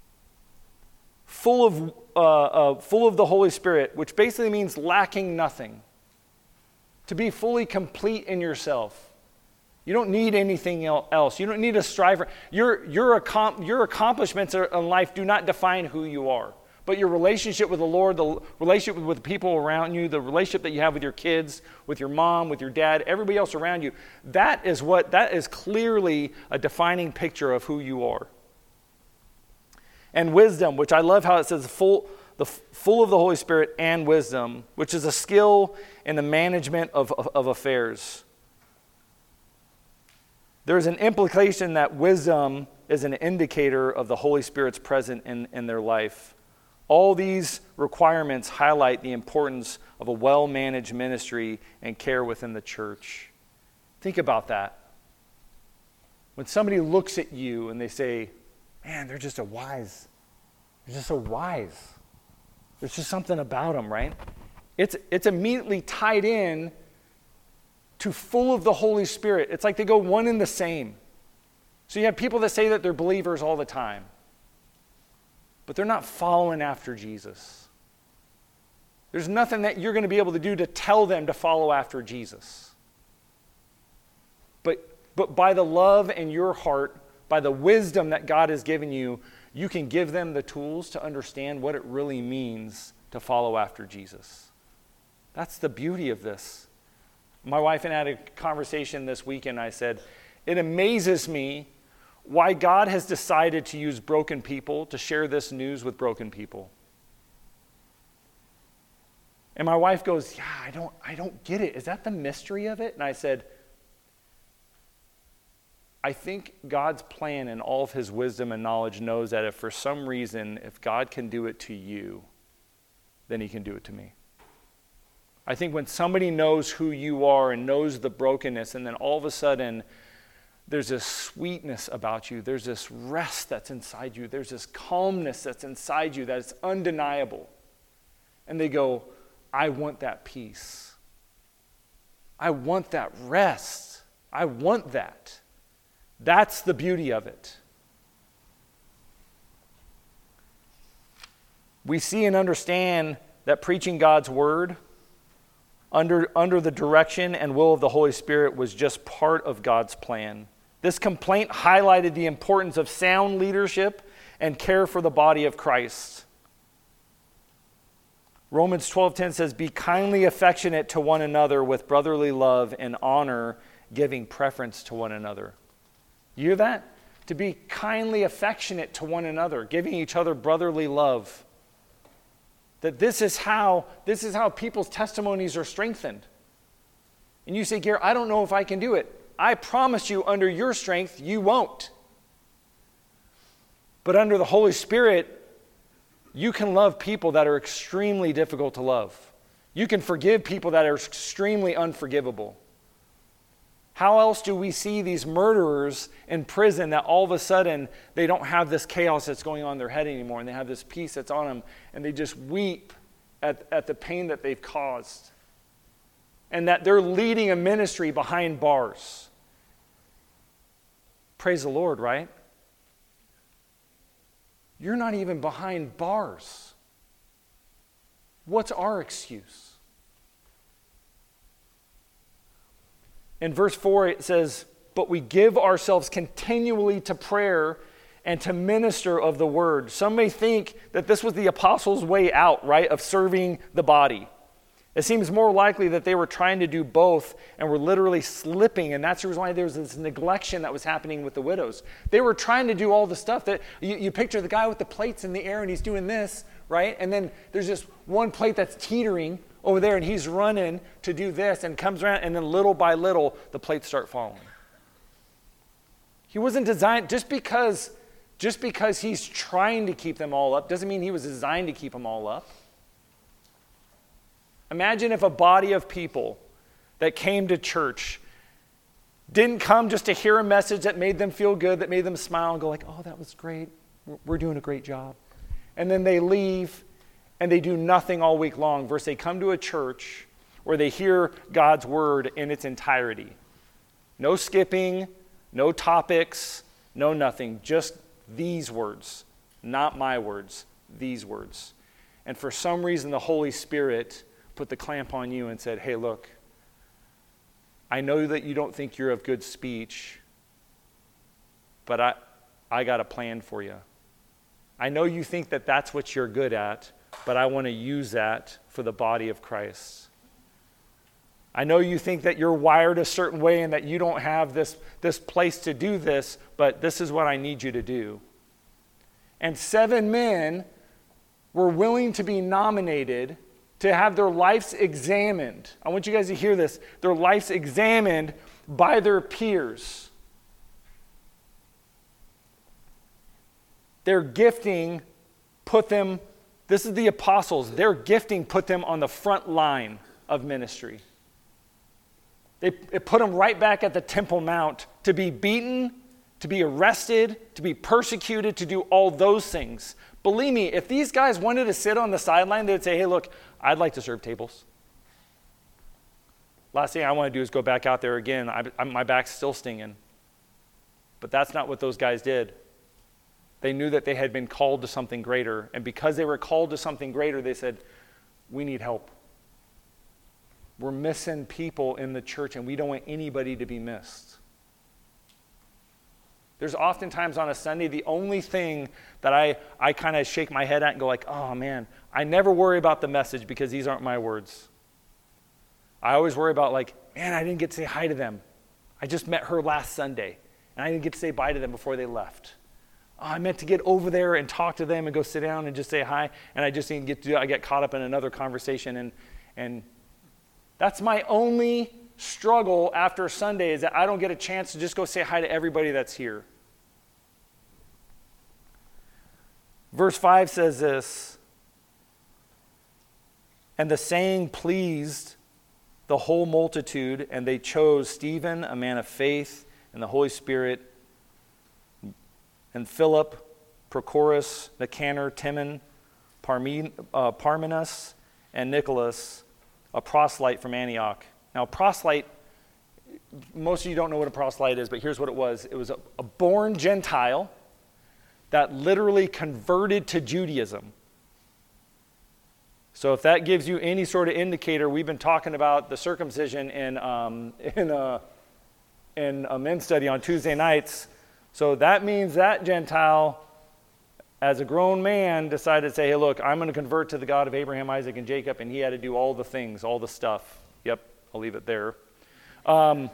Full of the Holy Spirit, which basically means lacking nothing. To be fully complete in yourself. You don't need anything else. You don't need to strive. Your accomplishments in life do not define who you are. But your relationship with the Lord, the relationship with the people around you, the relationship that you have with your kids, with your mom, with your dad, everybody else around you, that is clearly a defining picture of who you are. And wisdom, which I love how it says full of the Holy Spirit and wisdom, which is a skill in the management of affairs. There's an implication that wisdom is an indicator of the Holy Spirit's presence in their life. All these requirements highlight the importance of a well-managed ministry and care within the church. Think about that. When somebody looks at you and they say, man, they're just so wise. There's just something about them, right? It's immediately tied in to full of the Holy Spirit. It's like they go one and the same. So you have people that say that they're believers all the time, but they're not following after Jesus. There's nothing that you're going to be able to do to tell them to follow after Jesus. But by the love in your heart, by the wisdom that God has given you, you can give them the tools to understand what it really means to follow after Jesus. That's the beauty of this. My wife and I had a conversation this weekend. I said, it amazes me why God has decided to use broken people to share this news with broken people. And my wife goes, yeah, I don't get it. Is that the mystery of it? And I said, I think God's plan in all of his wisdom and knowledge knows that if for some reason, if God can do it to you, then he can do it to me. I think when somebody knows who you are and knows the brokenness, and then all of a sudden there's this sweetness about you, there's this rest that's inside you, there's this calmness that's inside you that is undeniable. And they go, I want that peace. I want that rest. I want that. That's the beauty of it. We see and understand that preaching God's word under the direction and will of the Holy Spirit was just part of God's plan. This complaint highlighted the importance of sound leadership and care for the body of Christ. Romans 12:10 says, be kindly affectionate to one another with brotherly love and honor, giving preference to one another. You hear that? To be kindly affectionate to one another, giving each other brotherly love. That this is how people's testimonies are strengthened. And you say, Gary, I don't know if I can do it. I promise you, under your strength, you won't. But under the Holy Spirit, you can love people that are extremely difficult to love. You can forgive people that are extremely unforgivable. How else do we see these murderers in prison that all of a sudden they don't have this chaos that's going on in their head anymore, and they have this peace that's on them, and they just weep at the pain that they've caused? And that they're leading a ministry behind bars. Praise the Lord, right? You're not even behind bars. What's our excuse? In verse 4, it says, but we give ourselves continually to prayer and to minister of the word. Some may think that this was the apostles' way out, right, of serving the body. It seems more likely that they were trying to do both and were literally slipping, and that's the reason why there was this neglection that was happening with the widows. They were trying to do all the stuff that you picture the guy with the plates in the air and he's doing this, right? And then there's just one plate that's teetering over there and he's running to do this and comes around, and then little by little the plates start falling. He wasn't designed, just because he's trying to keep them all up doesn't mean he was designed to keep them all up. Imagine if a body of people that came to church didn't come just to hear a message that made them feel good, that made them smile and go like, oh, that was great. We're doing a great job. And then they leave and they do nothing all week long versus they come to a church where they hear God's word in its entirety. No skipping, no topics, no nothing. Just these words, not my words, these words. And for some reason, the Holy Spirit put the clamp on you and said, hey, look, I know that you don't think you're of good speech, but I got a plan for you. I know you think that that's what you're good at, but I want to use that for the body of Christ. I know you think that you're wired a certain way and that you don't have this place to do this, but this is what I need you to do. And 7 men were willing to be nominated to have their lives examined. I want you guys to hear this. Their lives examined by their peers. Their gifting put them, this is the apostles, their gifting put them on the front line of ministry. It put them right back at the Temple Mount to be beaten, to be arrested, to be persecuted, to do all those things. Believe me, if these guys wanted to sit on the sideline, they'd say, hey, look, I'd like to serve tables. Last thing I want to do is go back out there again. My back's still stinging. But that's not what those guys did. They knew that they had been called to something greater. And because they were called to something greater, they said, we need help. We're missing people in the church, and we don't want anybody to be missed. There's oftentimes on a Sunday, the only thing that I kind of shake my head at and go like, oh man, I never worry about the message because these aren't my words. I always worry about like, man, I didn't get to say hi to them. I just met her last Sunday, and I didn't get to say bye to them before they left. Oh, I meant to get over there and talk to them and go sit down and just say hi, and I just didn't get to do it. I get caught up in another conversation, and that's my only struggle after Sunday is that I don't get a chance to just go say hi to everybody that's here. Verse 5 says this, and the saying pleased the whole multitude, and they chose Stephen, a man of faith, and the Holy Spirit, and Philip, Prochorus, Nicanor, Timon, Parmenas, and Nicholas, a proselyte from Antioch. Now, proselyte, most of you don't know what a proselyte is, but here's what it was. It was a born Gentile that literally converted to Judaism. So if that gives you any sort of indicator, we've been talking about the circumcision in a men's study on Tuesday nights. So that means that Gentile, as a grown man, decided to say, hey, look, I'm going to convert to the God of Abraham, Isaac, and Jacob, and he had to do all the things, all the stuff. Yep, I'll leave it there. But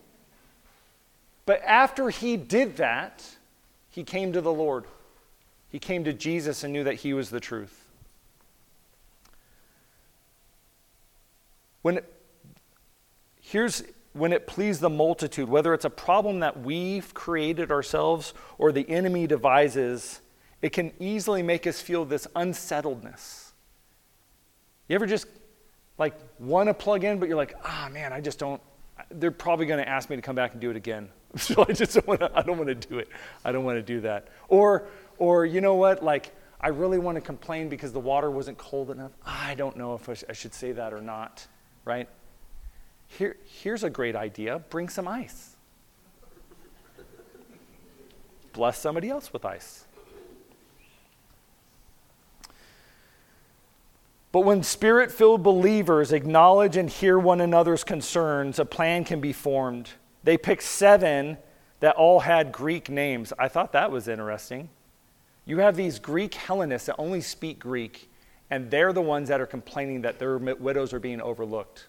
after he did that, he came to the Lord. He came to Jesus and knew that he was the truth. When it pleased the multitude, whether it's a problem that we've created ourselves or the enemy devises, it can easily make us feel this unsettledness. You ever just like want to plug in, but you're like, man, I just don't, they're probably going to ask me to come back and do it again. So I just don't want to do it. I don't want to do that. Or you know what, like I really want to complain because the water wasn't cold enough. I don't know if I should say that or not, right? Here's a great idea. Bring some ice. Bless somebody else with ice. But when Spirit-filled believers acknowledge and hear one another's concerns, a plan can be formed. They picked 7 that all had Greek names. I thought that was interesting. You have these Greek Hellenists that only speak Greek, and they're the ones that are complaining that their widows are being overlooked.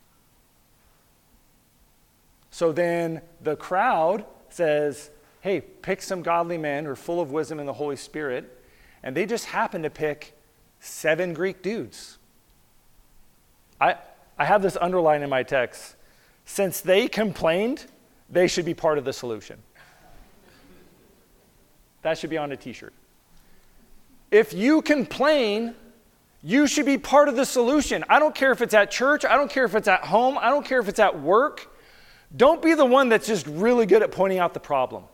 So then the crowd says, hey, pick some godly men who are full of wisdom and the Holy Spirit, and they just happen to pick 7 Greek dudes. I have this underlined in my text. Since they complained, they should be part of the solution. That should be on a t-shirt. If you complain, you should be part of the solution. I don't care if it's at church. I don't care if it's at home. I don't care if it's at work. Don't be the one that's just really good at pointing out the problem.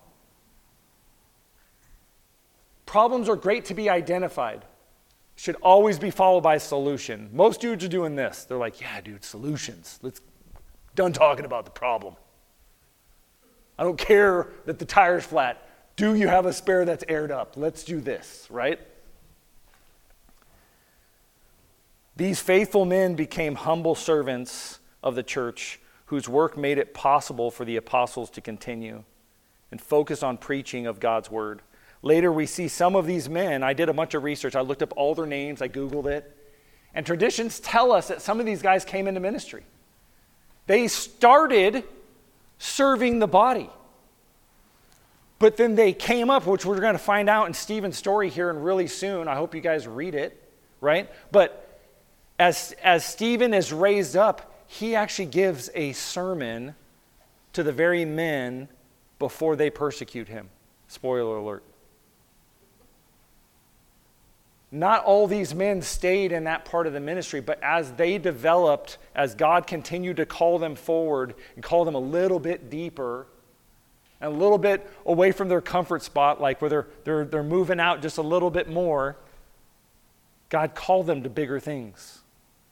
Problems are great to be identified. Should always be followed by a solution. Most dudes are doing this. They're like, yeah, dude, solutions. Done talking about the problem. I don't care that the tire's flat. Do you have a spare that's aired up? Let's do this, right? These faithful men became humble servants of the church whose work made it possible for the apostles to continue and focus on preaching of God's word. Later, we see some of these men. I did a bunch of research. I looked up all their names. I Googled it. And traditions tell us that some of these guys came into ministry. They started serving the body. But then they came up, which we're going to find out in Stephen's story here and really soon. I hope you guys read it, right? But as Stephen is raised up, he actually gives a sermon to the very men before they persecute him. Spoiler alert. Not all these men stayed in that part of the ministry, but as they developed, as God continued to call them forward and call them a little bit deeper and a little bit away from their comfort spot, like where they're moving out just a little bit more, God called them to bigger things.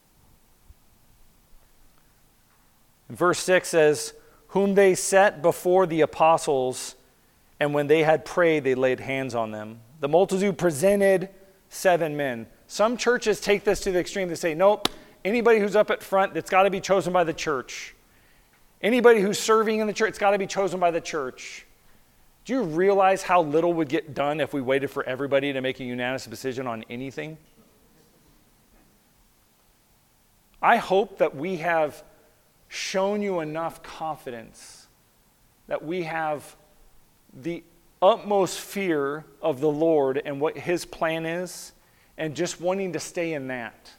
And verse 6 says, whom they set before the apostles, and when they had prayed, they laid hands on them. The multitude presented 7 men. Some churches take this to the extreme. They say, nope, anybody who's up at front, it's got to be chosen by the church. Anybody who's serving in the church, it's got to be chosen by the church. Do you realize how little would get done if we waited for everybody to make a unanimous decision on anything? I hope that we have shown you enough confidence that we have the utmost fear of the Lord and what his plan is, and just wanting to stay in that.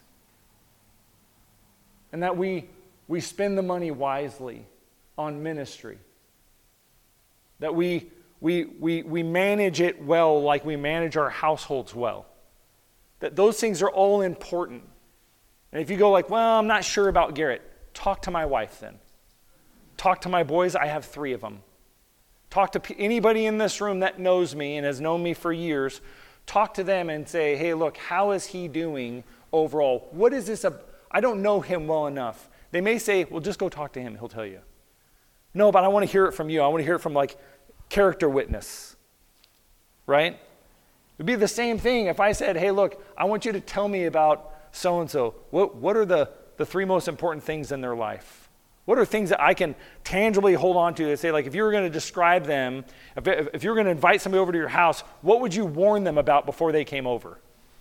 And that we spend the money wisely on ministry. That we manage it well, like we manage our households well. That those things are all important. And if you go like, well, I'm not sure about Garrett, talk to my wife then. Talk to my boys. I have 3 of them. Talk to anybody in this room that knows me and has known me for years. Talk to them and say, hey, look, how is he doing overall? What is this? I don't know him well enough. They may say, well, just go talk to him. He'll tell you. No, but I want to hear it from you. I want to hear it from like character witness, right? It would be the same thing if I said, hey, look, I want you to tell me about so-and-so. What are the 3 most important things in their life? What are things that I can tangibly hold on to say, like, if you were going to describe them, if you were going to invite somebody over to your house, what would you warn them about before they came over?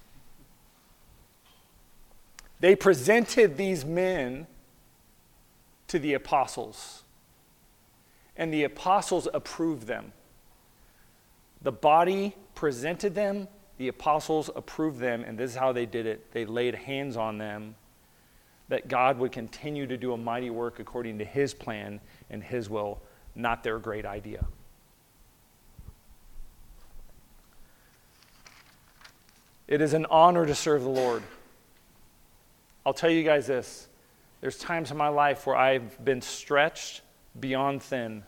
They presented these men to the apostles, and the apostles approved them. The body presented them, the apostles approved them, and this is how they did it. They laid hands on them, that God would continue to do a mighty work according to his plan and his will, not their great idea. It is an honor to serve the Lord. I'll tell you guys this. There's times in my life where I've been stretched beyond thin,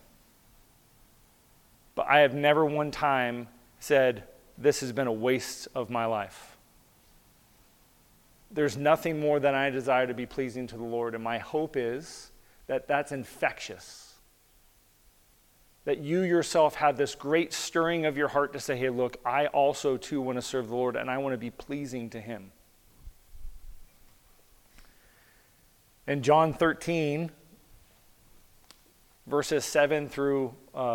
but I have never one time said, this has been a waste of my life. There's nothing more than I desire to be pleasing to the Lord, and my hope is that that's infectious. That you yourself have this great stirring of your heart to say, hey, look, I also too want to serve the Lord, and I want to be pleasing to him. In John 13, verses 4 through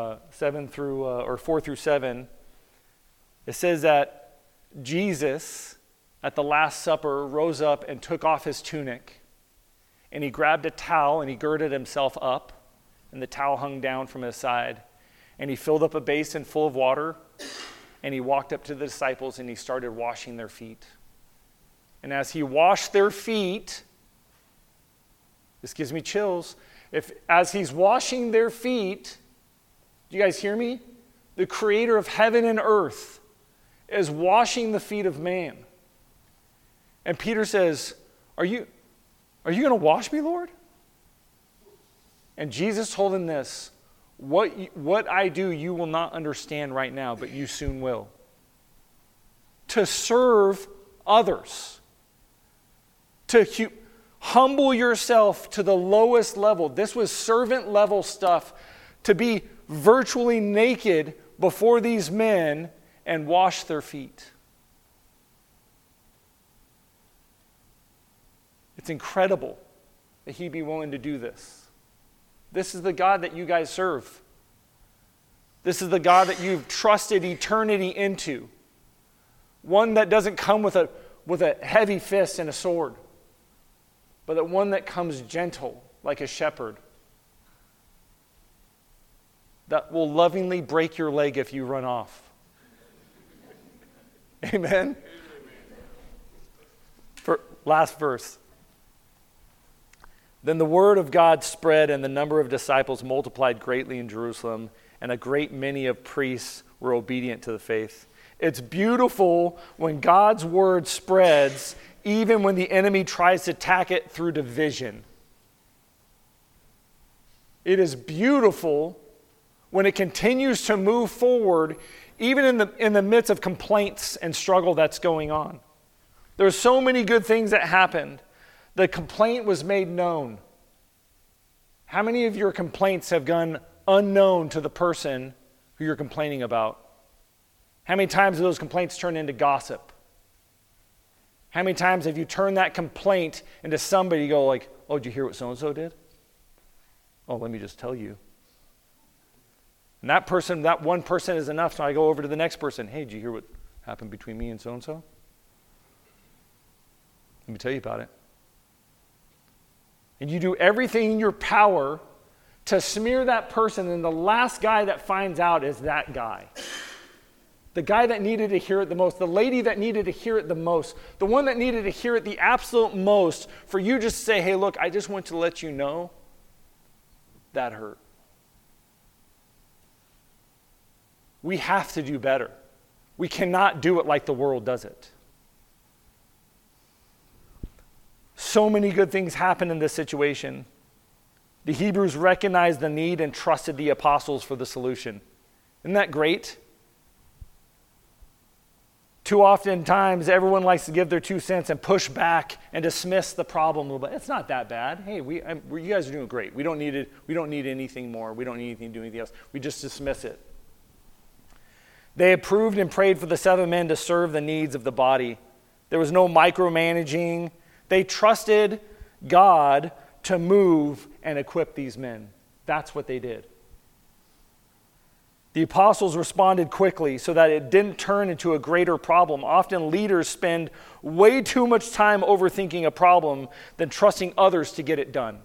7, it says that Jesus, at the Last Supper, rose up and took off his tunic, and he grabbed a towel and he girded himself up, and the towel hung down from his side, and he filled up a basin full of water, and he walked up to the disciples and he started washing their feet. And as he washed their feet, this gives me chills, as he's washing their feet, do you guys hear me? the creator of heaven and earth, is washing the feet of man. And Peter says, Are you going to wash me, Lord? And Jesus told him this, what I do you will not understand right now, but you soon will. To serve others. To humble yourself to the lowest level. This was servant level stuff. To be virtually naked before these men and wash their feet. It's incredible that he'd be willing to do this. This is the God that you guys serve. This is the God that you've trusted eternity into. One that doesn't come with a heavy fist and a sword, but that one that comes gentle like a shepherd, that will lovingly break your leg if you run off. Amen? Last verse. Then the word of God spread, and the number of disciples multiplied greatly in Jerusalem, and a great many of priests were obedient to the faith. It's beautiful when God's word spreads, even when the enemy tries to attack it through division. It is beautiful when it continues to move forward, even in the midst of complaints and struggle that's going on. There's so many good things that happened. The complaint was made known. How many of your complaints have gone unknown to the person who you're complaining about? How many times have those complaints turned into gossip? How many times have you turned that complaint into somebody, you go like, oh, did you hear what so-and-so did? Oh, let me just tell you. And that one person is enough, so I go over to the next person. Hey, did you hear what happened between me and so-and-so? Let me tell you about it. And you do everything in your power to smear that person, and the last guy that finds out is that guy. The guy that needed to hear it the most, the lady that needed to hear it the most, the one that needed to hear it the absolute most, for you just to say, hey, look, I just want to let you know that hurt. We have to do better. We cannot do it like the world does it. So many good things happen in this situation. The Hebrews recognized the need and trusted the apostles for the solution. Isn't that great? Too often times, everyone likes to give their 2 cents and push back and dismiss the problem a little bit. It's not that bad. Hey, you guys are doing great. We don't need anything more. We don't need anything to do anything else. We just dismiss it. They approved and prayed for the 7 men to serve the needs of the body. There was no micromanaging. They trusted God to move and equip these men. That's what they did. The apostles responded quickly so that it didn't turn into a greater problem. Often leaders spend way too much time overthinking a problem than trusting others to get it done.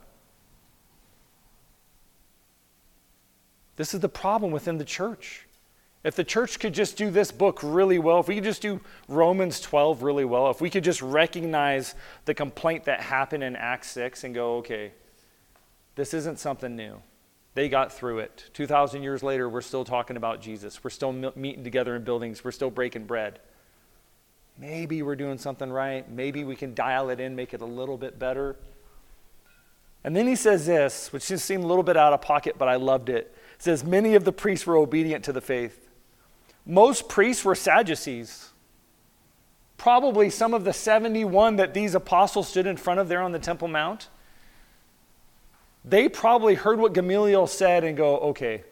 This is the problem within the church. If the church could just do this book really well, if we could just do Romans 12 really well, if we could just recognize the complaint that happened in Acts 6 and go, okay, this isn't something new. They got through it. 2,000 years later, we're still talking about Jesus. We're still meeting together in buildings. We're still breaking bread. Maybe we're doing something right. Maybe we can dial it in, make it a little bit better. And then he says this, which just seemed a little bit out of pocket, but I loved it. It says, many of the priests were obedient to the faith. Most priests were Sadducees. Probably some of the 71 that these apostles stood in front of there on the Temple Mount, they probably heard what Gamaliel said and go, okay,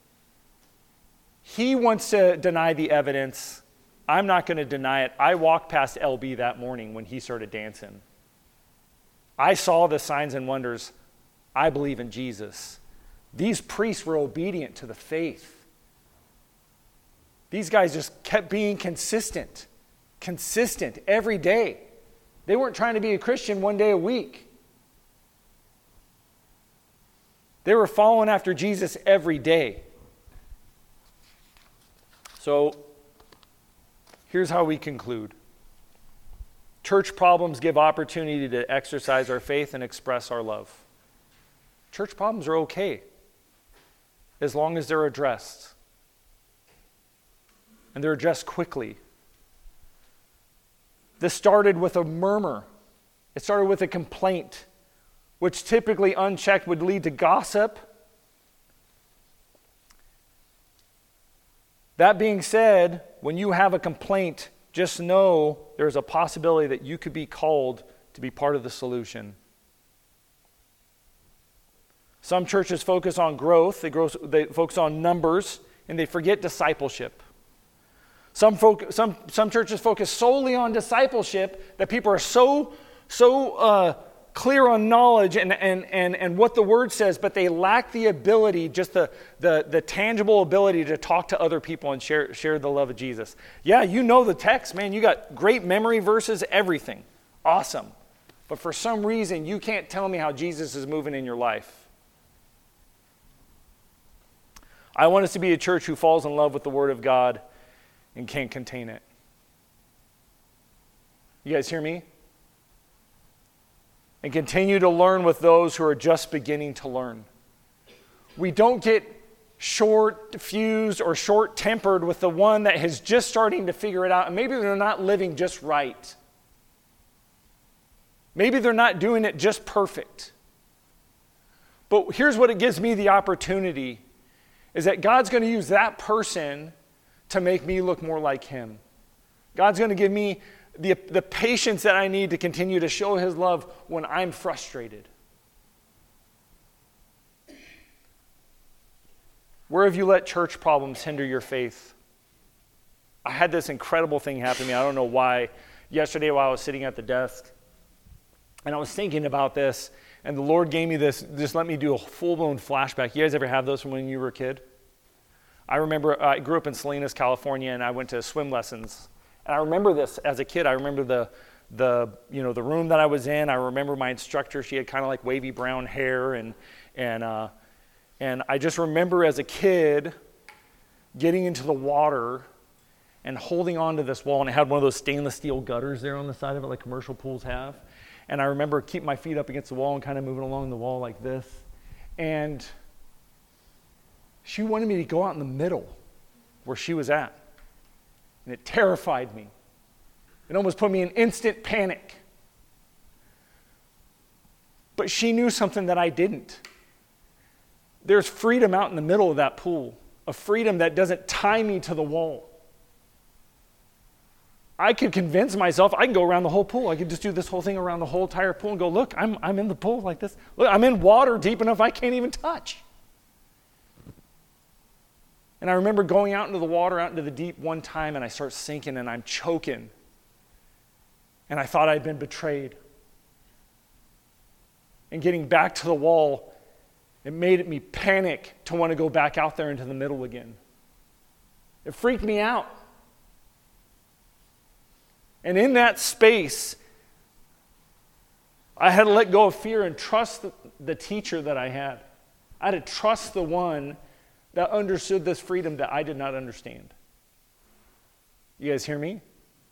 he wants to deny the evidence. I'm not going to deny it. I walked past LB that morning when he started dancing. I saw the signs and wonders. I believe in Jesus. These priests were obedient to the faith. These guys just kept being consistent every day. They weren't trying to be a Christian one day a week. They were following after Jesus every day. So, here's how we conclude. Church problems give opportunity to exercise our faith and express our love. Church problems are okay as long as they're addressed. and they're addressed quickly. This started with a murmur. It started with a complaint, which typically unchecked would lead to gossip. That being said, when you have a complaint, just know there's a possibility that you could be called to be part of the solution. Some churches focus on growth, they focus on numbers, and they forget discipleship. Some churches focus solely on discipleship, that people are so clear on knowledge and what the Word says, but they lack the ability, just the tangible ability to talk to other people and share the love of Jesus. Yeah, you know the text, man. You got great memory verses, everything. Awesome. But for some reason, you can't tell me how Jesus is moving in your life. I want us to be a church who falls in love with the Word of God and can't contain it. You guys hear me? And continue to learn with those who are just beginning to learn. We don't get short-fused or short-tempered with the one that is just starting to figure it out, and maybe they're not living just right. Maybe they're not doing it just perfect. But here's what it gives me the opportunity, is that God's going to use that person to make me look more like Him. God's going to give me the patience that I need to continue to show His love when I'm frustrated. Where have you let church problems hinder your faith? I had this incredible thing happen to me. I don't know why. Yesterday while I was sitting at the desk, and I was thinking about this, and the Lord gave me this, just let me do a full-blown flashback. You guys ever have those from when you were a kid? I remember I grew up in Salinas, California, and I went to swim lessons. And I remember this as a kid. I remember the room that I was in. I remember my instructor. She had kind of like wavy brown hair, and I just remember as a kid getting into the water and holding onto this wall, and it had one of those stainless steel gutters there on the side of it, like commercial pools have. And I remember keeping my feet up against the wall and kind of moving along the wall like this. And she wanted me to go out in the middle where she was at. And it terrified me. It almost put me in instant panic. But she knew something that I didn't. There's freedom out in the middle of that pool, a freedom that doesn't tie me to the wall. I could convince myself I can go around the whole pool. I could just do this whole thing around the whole entire pool and go, look, I'm in the pool like this. Look, I'm in water deep enough I can't even touch. And I remember going out into the water, out into the deep one time, and I start sinking and I'm choking. And I thought I'd been betrayed. And getting back to the wall, it made me panic to want to go back out there into the middle again. It freaked me out. And in that space, I had to let go of fear and trust the teacher that I had. I had to trust the one that understood this freedom that I did not understand. You guys hear me?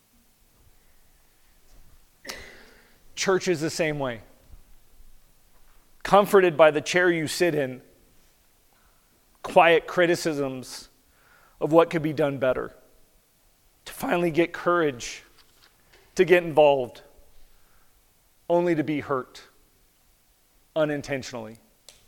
Church is the same way. Comforted by the chair you sit in, quiet criticisms of what could be done better, to finally get courage to get involved, only to be hurt unintentionally,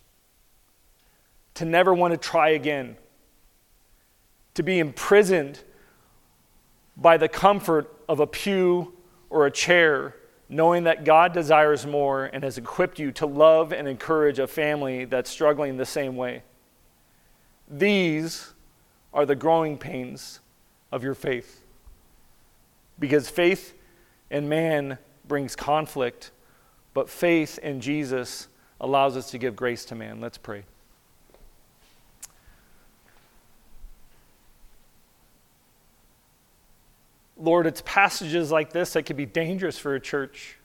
to never want to try again, to be imprisoned by the comfort of a pew or a chair, knowing that God desires more and has equipped you to love and encourage a family that's struggling the same way. These are the growing pains of your faith. Because faith in man brings conflict, but faith in Jesus allows us to give grace to man. Let's pray. Lord, it's passages like this that could be dangerous for a church.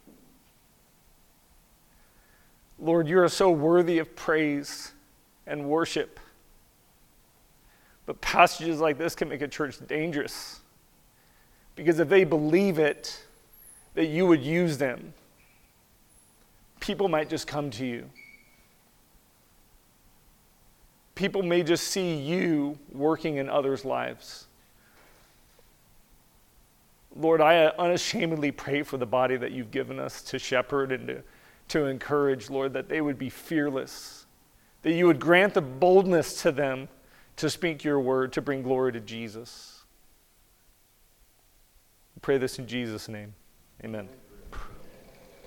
Lord, you are so worthy of praise and worship. But passages like this can make a church dangerous. Because if they believe it, that you would use them, people might just come to you. People may just see you working in others' lives. Lord, I unashamedly pray for the body that you've given us to shepherd and to encourage, Lord, that they would be fearless, that you would grant the boldness to them to speak your word, to bring glory to Jesus. We pray this in Jesus' name. Amen.